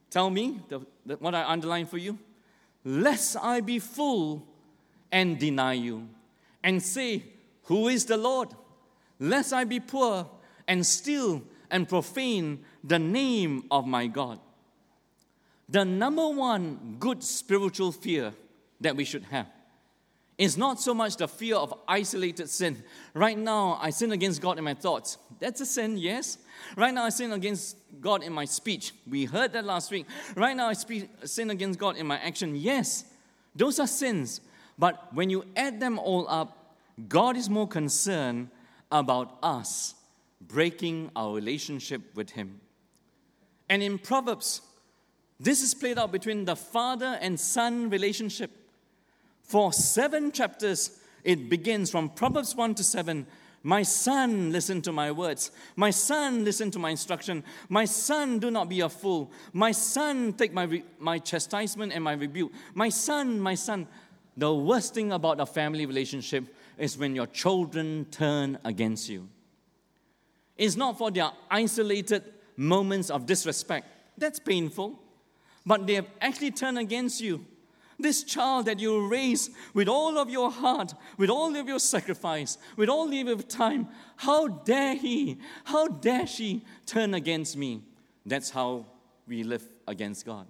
Tell me the, the, what I underlined for you. Lest I be full and deny you, and say, who is the Lord? Lest I be poor and steal and profane the name of my God. The number one good spiritual fear that we should have is not so much the fear of isolated sin. Right now, I sin against God in my thoughts. That's a sin, yes. Right now, I sin against God in my speech. We heard that last week. Right now, I speak, sin against God in my action. Yes, those are sins. But when you add them all up, God is more concerned about us breaking our relationship with Him. And in Proverbs, this is played out between the father and son relationship. For seven chapters, it begins from Proverbs one to seven. My son, listen to my words. My son, listen to my instruction. My son, do not be a fool. My son, take my, re- my chastisement and my rebuke. My son, my son. The worst thing about a family relationship is when your children turn against you. It's not for their isolated moments of disrespect. That's painful. But they have actually turned against you. This child that you raise with all of your heart, with all of your sacrifice, with all of your time, how dare he, how dare she turn against me? That's how we live against God.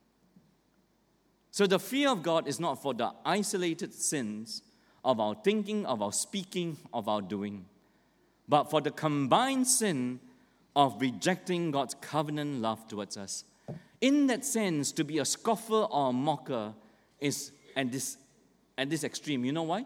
So the fear of God is not for the isolated sins of our thinking, of our speaking, of our doing, but for the combined sin of rejecting God's covenant love towards us. In that sense, to be a scoffer or a mocker is at this, at this extreme. You know why?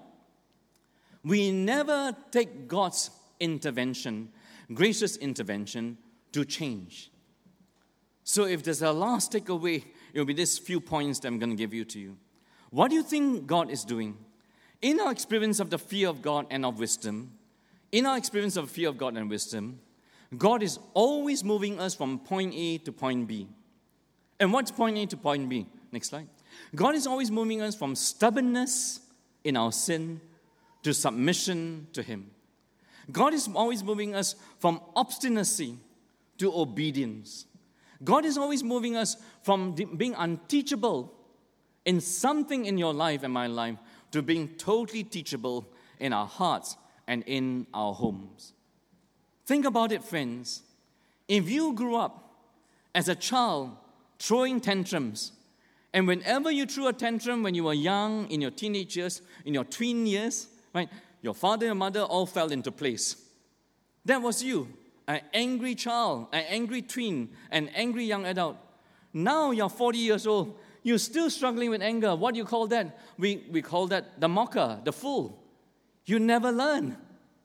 We never take God's intervention, gracious intervention, to change. So if there's a last takeaway, it will be these few points that I'm going to give you to you. What do you think God is doing? In our experience of the fear of God and of wisdom, in our experience of fear of God and wisdom, God is always moving us from point A to point B. And what's point A to point B? Next slide. God is always moving us from stubbornness in our sin to submission to Him. God is always moving us from obstinacy to obedience. God is always moving us from being unteachable in something in your life and my life to being totally teachable in our hearts and in our homes. Think about it, friends. If you grew up as a child throwing tantrums, and whenever you threw a tantrum when you were young, in your teenage years, in your tween years, right, your father and mother all fell into place. That was you, an angry child, an angry tween, an angry young adult. Now you're forty years old, you're still struggling with anger. What do you call that? We, we call that the mocker, the fool. You never learn.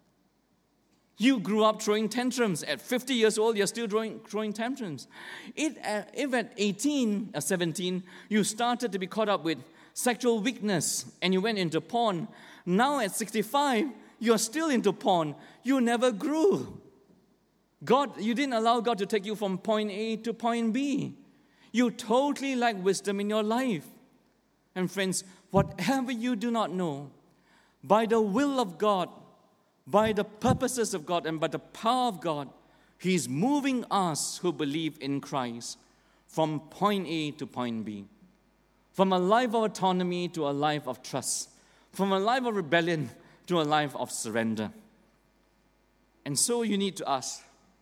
You grew up throwing tantrums. At fifty years old, you're still throwing, throwing tantrums. It, uh, if at eighteen or seventeen, you started to be caught up with sexual weakness and you went into porn, now at sixty-five, you're still into porn. You never grew. God, you didn't allow God to take you from point A to point B. You totally lack wisdom in your life. And friends, whatever you do not know, by the will of God, by the purposes of God and by the power of God, He's moving us who believe in Christ from point A to point B. From a life of autonomy to a life of trust. From a life of rebellion to a life of surrender. And so you need to ask,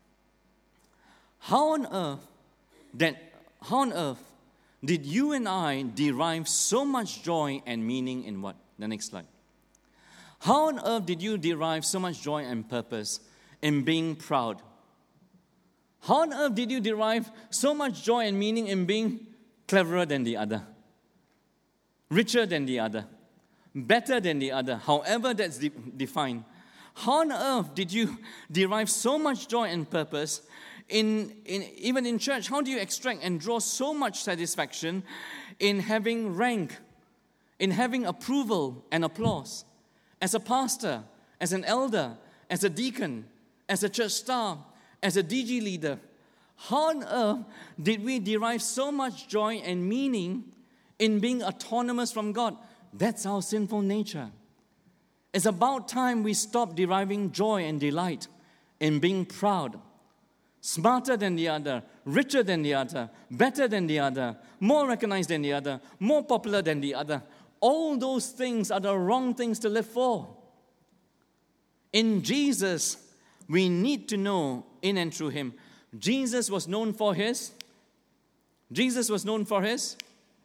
how on earth that how on earth did you and I derive so much joy and meaning in what? The next slide. How on earth did you derive so much joy and purpose in being proud? How on earth did you derive so much joy and meaning in being cleverer than the other, richer than the other, better than the other, however that's de- defined? How on earth did you derive so much joy and purpose in, in even in church? How do you extract and draw so much satisfaction in having rank, in having approval and applause? As a pastor, as an elder, as a deacon, as a church staff, as a D G leader, how on earth did we derive so much joy and meaning in being autonomous from God? That's our sinful nature. It's about time we stop deriving joy and delight in being proud, smarter than the other, richer than the other, better than the other, more recognized than the other, more popular than the other. All those things are the wrong things to live for. In Jesus, we need to know in and through him. Jesus was known for his, Jesus was known for his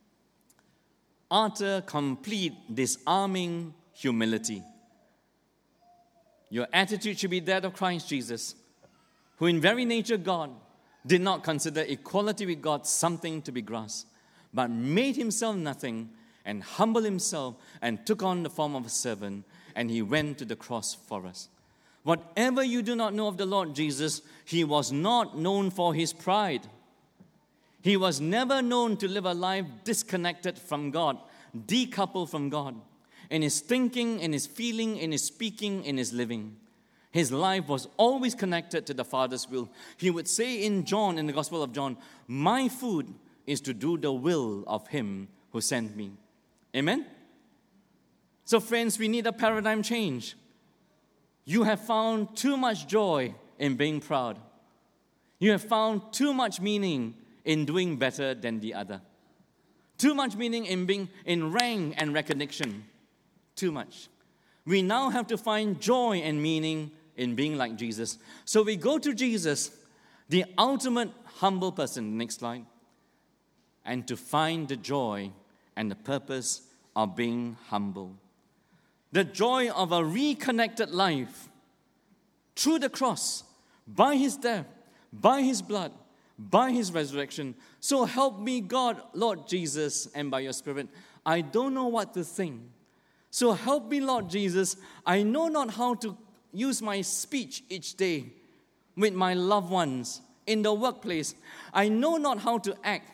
utter, complete, disarming humility. Your attitude should be that of Christ Jesus, who in very nature God did not consider equality with God something to be grasped, but made himself nothing and humbled himself and took on the form of a servant, and he went to the cross for us. Whatever you do not know of the Lord Jesus, he was not known for his pride. He was never known to live a life disconnected from God, decoupled from God, in his thinking, in his feeling, in his speaking, in his living. His life was always connected to the Father's will. He would say in John, in the Gospel of John, my food is to do the will of him who sent me. Amen? So friends, we need a paradigm change. You have found too much joy in being proud. You have found too much meaning in doing better than the other. Too much meaning in being in rank and recognition. Too much. We now have to find joy and meaning in being like Jesus. So we go to Jesus, the ultimate humble person, next slide, and to find the joy and the purpose of being humble. The joy of a reconnected life through the cross, by his death, by his blood, by his resurrection. So help me, God, Lord Jesus, and by your Spirit. I don't know what to think. So help me, Lord Jesus. I know not how to use my speech each day with my loved ones in the workplace. I know not how to act.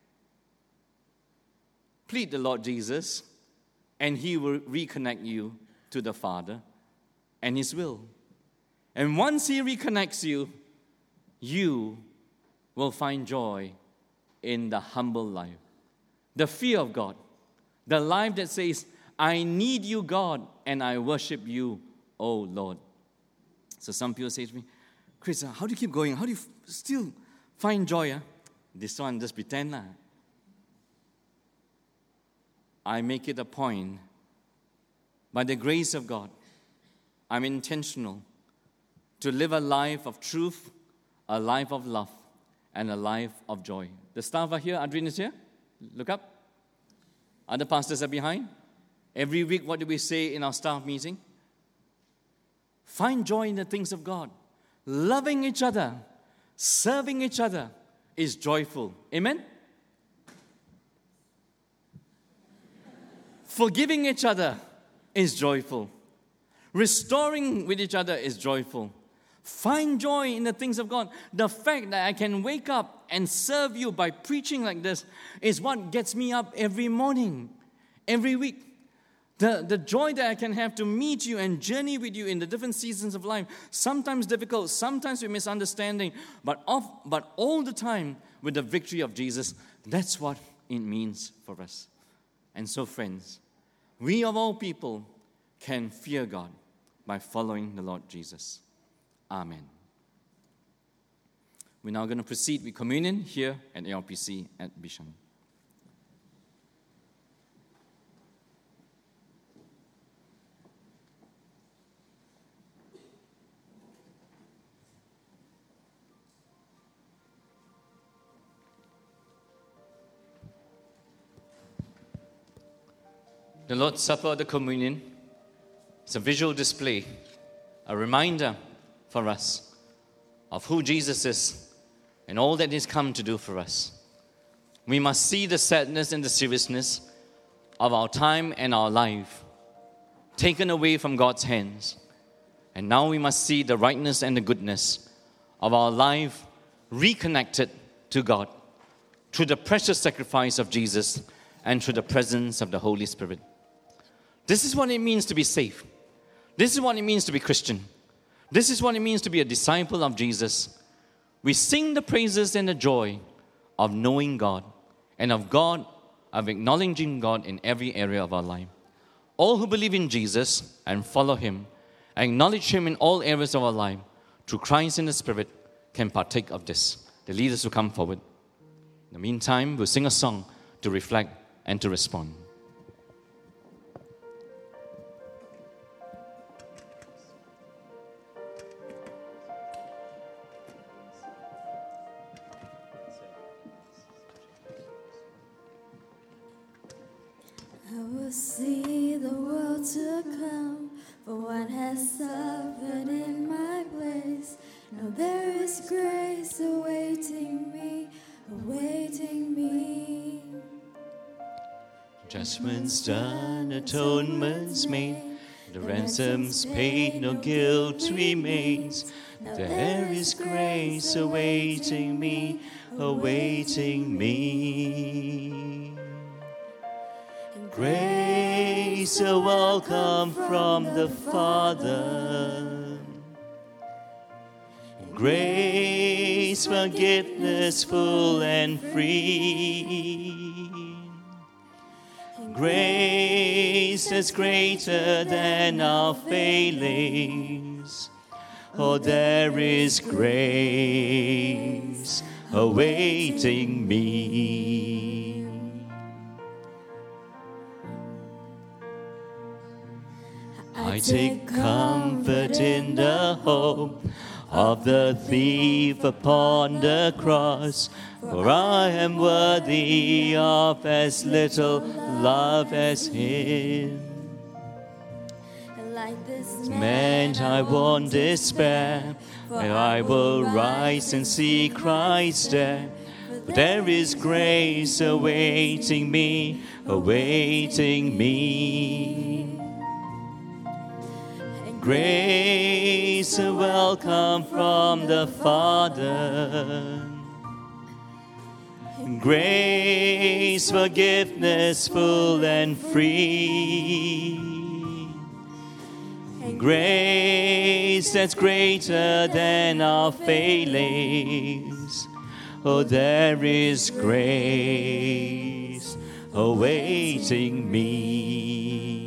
Plead the Lord Jesus, and he will reconnect you to the Father and his will. And once he reconnects you, you will find joy in the humble life, the fear of God, the life that says, I need you, God, and I worship you, oh Lord. So some people say to me, Chris, how do you keep going? How do you f- still find joy? Huh? This one, just pretend. Lah. I make it a point, by the grace of God, I'm intentional to live a life of truth, a life of love, and a life of joy. The staff are here. Adrian is here. Look up. Other pastors are behind. Every week, what do we say in our staff meeting? Find joy in the things of God. Loving each other, serving each other is joyful. Amen? Forgiving each other is joyful. Restoring with each other is joyful. Find joy in the things of God. The fact that I can wake up and serve you by preaching like this is what gets me up every morning, every week. The, the joy that I can have to meet you and journey with you in the different seasons of life, sometimes difficult, sometimes with misunderstanding, but, off, but all the time with the victory of Jesus. That's what it means for us. And so, friends, we of all people can fear God by following the Lord Jesus. Amen. We're now going to proceed with communion here at A R P C at Bishan. The Lord's Supper, the communion, is a visual display, a reminder for us of who Jesus is and all that He's come to do for us. We must see the sadness and the seriousness of our time and our life taken away from God's hands. And now we must see the rightness and the goodness of our life reconnected to God through the precious sacrifice of Jesus and through the presence of the Holy Spirit. This is what it means to be saved. This is what it means to be Christian. This is what it means to be a disciple of Jesus. We sing the praises and the joy of knowing God and of God, of acknowledging God in every area of our life. All who believe in Jesus and follow Him, acknowledge Him in all areas of our life, through Christ in the Spirit, can partake of this. The leaders will come forward. In the meantime, we'll sing a song to reflect and to respond. I will see the world to come, for one has suffered in my place. Now there is grace awaiting me, awaiting me. Judgment's done, atonement's made, the ransom's paid, no guilt remains. There is grace awaiting me, awaiting me. Grace, a welcome from the Father. Grace, forgiveness full and free. Grace that's greater than our failings. Oh, there is grace awaiting me. I take comfort in the hope of the thief upon the cross, for I am worthy of as little love as him. Like this Man, I won't despair, for I will rise and see Christ there. For there is grace awaiting me, awaiting me. Grace, a welcome from the Father. Grace, forgiveness full and free. Grace that's greater than our failings. Oh, there is grace awaiting me.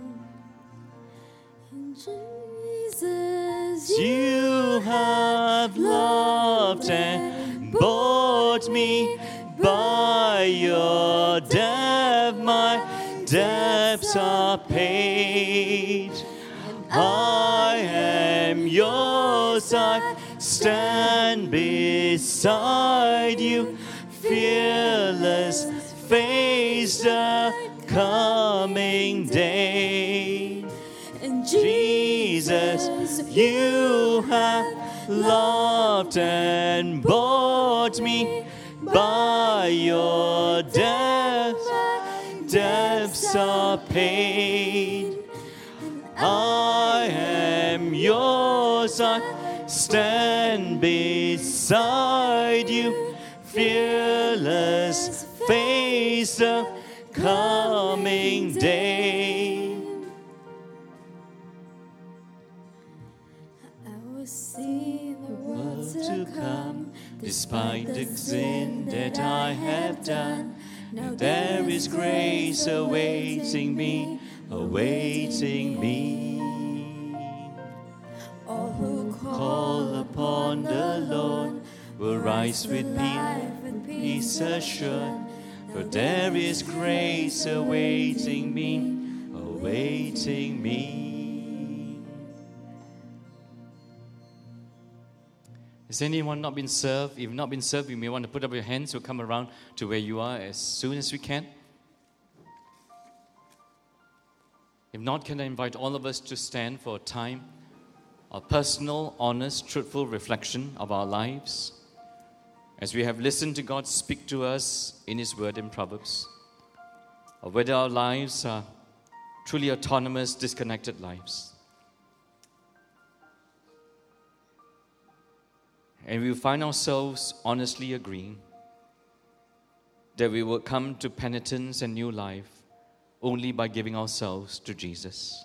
Jesus, You have loved and bought me by your death. My debts are paid. I am yours. I stand beside you, fearless, face the coming day. and Jesus, you have loved and bought me by your death. Debts are paid. I am yours. I stand beside you, fearless, face the coming day. I will see the world To come, despite the sin that I have done, now there is grace awaiting me, awaiting me. All who Call upon the Lord will rise with peace assured, for there is grace awaiting me, awaiting me. Has anyone not been served? If not been served, you may want to put up your hands. We'll come around to where you are as soon as we can. If not, can I invite all of us to stand for a time of personal, honest, truthful reflection of our lives as we have listened to God speak to us in His Word in Proverbs, of whether our lives are truly autonomous, disconnected lives. And we find ourselves honestly agreeing that we will come to penitence and new life only by giving ourselves to Jesus.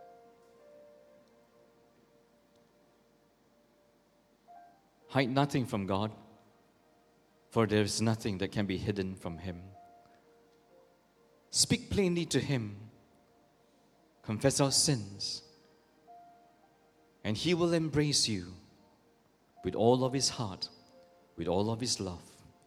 Hide nothing from God, for there is nothing that can be hidden from Him. Speak plainly to Him, confess our sins, and He will embrace you with all of his heart, with all of his love.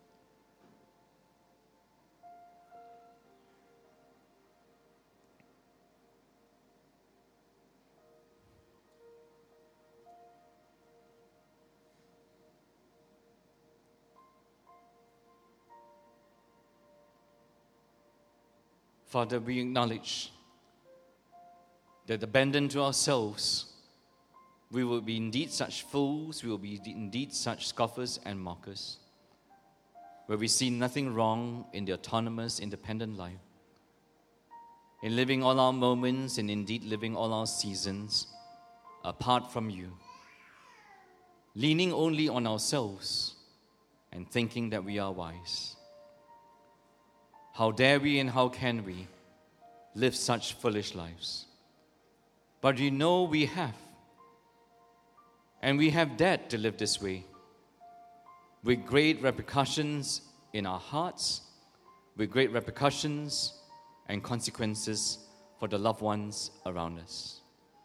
Father, we acknowledge that abandoned to ourselves, we will be indeed such fools, we will be indeed such scoffers and mockers, where we see nothing wrong in the autonomous, independent life, in living all our moments and indeed living all our seasons apart from you, leaning only on ourselves and thinking that we are wise. How dare we and how can we live such foolish lives? But you know we have. And we have dared to live this way, with great repercussions in our hearts, with great repercussions and consequences for the loved ones around us.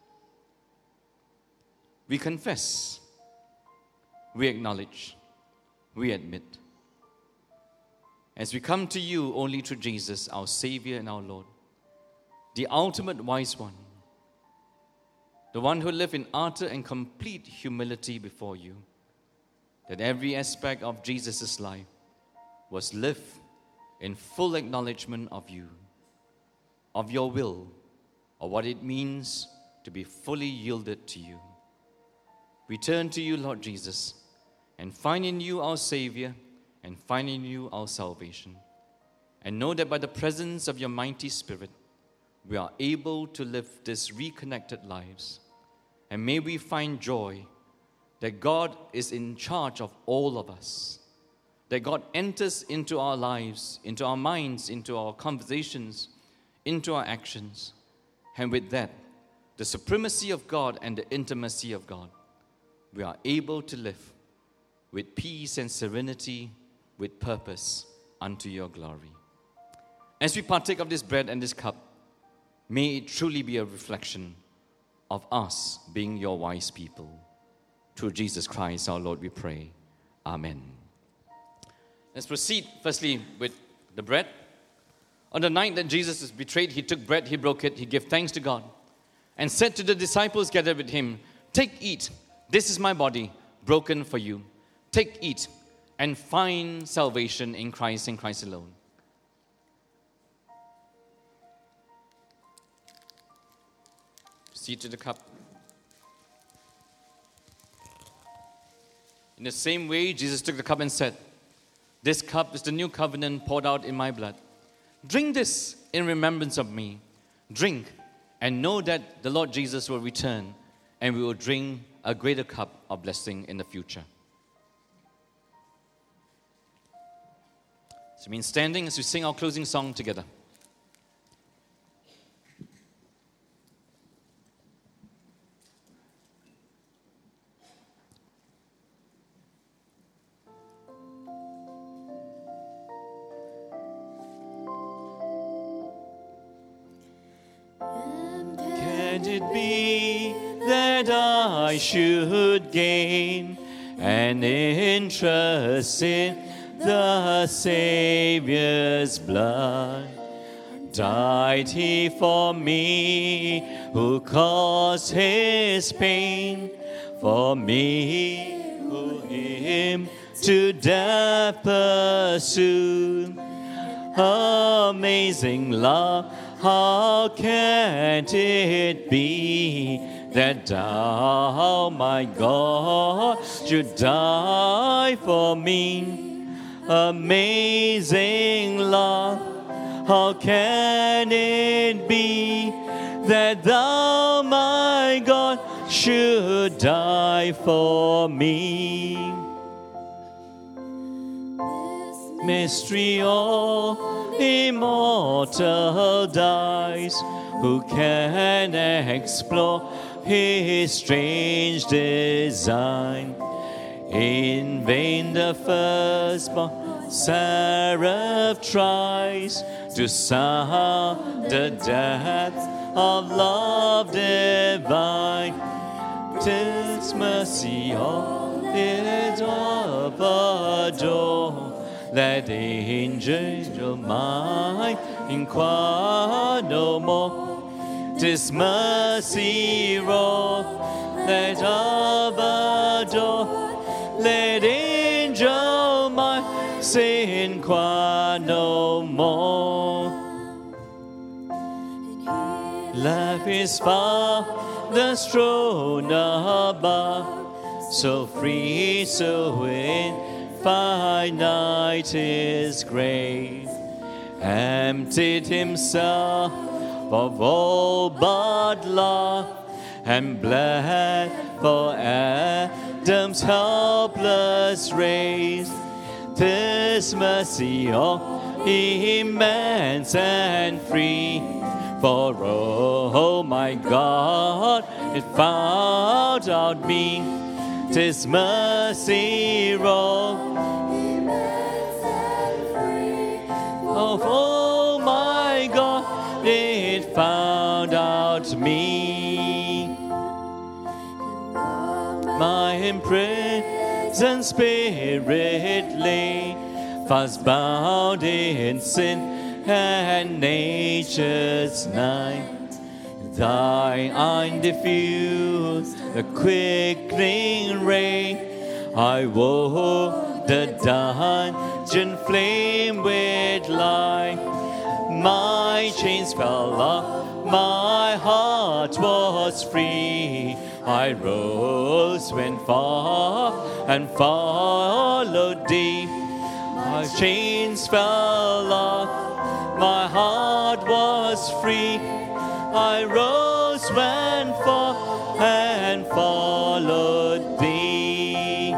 We confess, we acknowledge, we admit. As we come to you only through Jesus, our Savior and our Lord, the ultimate wise one, the one who lived in utter and complete humility before you, that every aspect of Jesus' life was lived in full acknowledgement of you, of your will, of what it means to be fully yielded to you. We turn to you, Lord Jesus, and find in you our Savior, and find in you our salvation. And know that by the presence of your mighty Spirit, we are able to live these reconnected lives. And may we find joy that God is in charge of all of us, that God enters into our lives, into our minds, into our conversations, into our actions. And with that, the supremacy of God and the intimacy of God, we are able to live with peace and serenity, with purpose unto your glory. As we partake of this bread and this cup, may it truly be a reflection of us being your wise people. Through Jesus Christ our Lord we pray. Amen. Let's proceed firstly with the bread. On the night that Jesus was betrayed, he took bread, he broke it, he gave thanks to God, and said to the disciples gathered with him, "Take, eat, this is my body, broken for you. Take, eat, and find salvation in Christ and Christ alone." Proceed to the cup. In the same way, Jesus took the cup and said, "This cup is the new covenant poured out in my blood. Drink this in remembrance of me. Drink and know that the Lord Jesus will return, and we will drink a greater cup of blessing in the future." So it means standing as we sing our closing song together. Can it be that I should gain an interest in the Savior's blood? Died he for me, who caused his pain, for me who him to death pursued. Amazing love, how can it be that thou, my God, should die for me? Amazing love, how can it be that thou, my God, should die for me? Mystery all immortal dies, who can explore his strange design? In vain the firstborn seraph tries to sound the depths of love divine. 'Tis mercy all Let all adore. Let the angel mind inquire no more. 'Tis mercy wrought. Let all adore. Let angel mind say inquire no more. Life is far, the throne above, so free, so infinite His grace. Emptied Himself of all but love, and bled for Adam's helpless race. 'Tis mercy, oh, immense and free. For oh my God, it found out me. 'Tis mercy wrought, immense and free. Of oh my God, it found out me. My imprisoned spirit lay, fast bound in sin and nature's night. Thy eye diffused the quickening ray. I woke the dungeon flame with light. My chains fell off, my heart was free. I rose, went far, and followed thee. My chains fell off, my heart was free. I rose, went forth, and followed thee.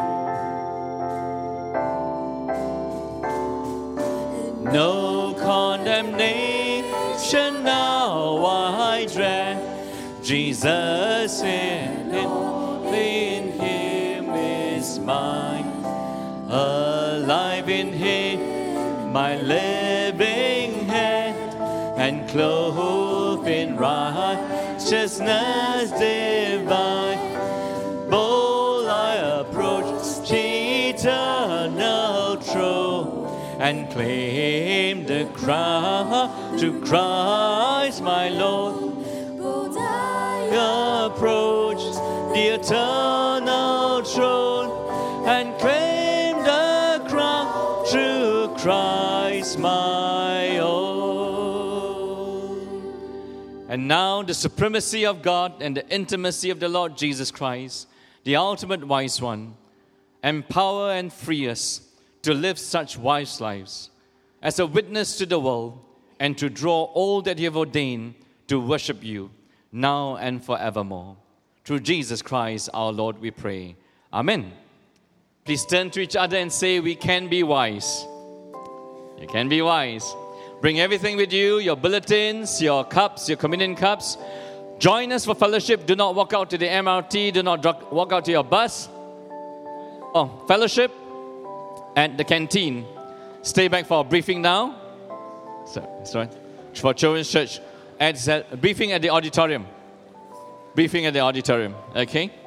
No condemnation now I dread. Jesus in Him, in Him is mine. Alive in Him, my living head, and clothed in righteousness divine. Bold I approach eternal throne, and claim the crown to Christ my Lord. Bold I approach the eternal throne, and claim the crown through Christ my own. And now the supremacy of God and the intimacy of the Lord Jesus Christ, the ultimate wise one, empower and free us to live such wise lives as a witness to the world, and to draw all that you have ordained to worship you now and forevermore. Through Jesus Christ our Lord we pray. Amen. Please turn to each other and say, we can be wise. You can be wise. Bring everything with you, your bulletins, your cups, your communion cups. Join us for fellowship. Do not walk out to the M R T. Do not walk out to your bus. Oh, fellowship at the canteen. Stay back for a briefing now. Sorry, for Children's Church. At briefing at the auditorium. Briefing at the auditorium. Okay.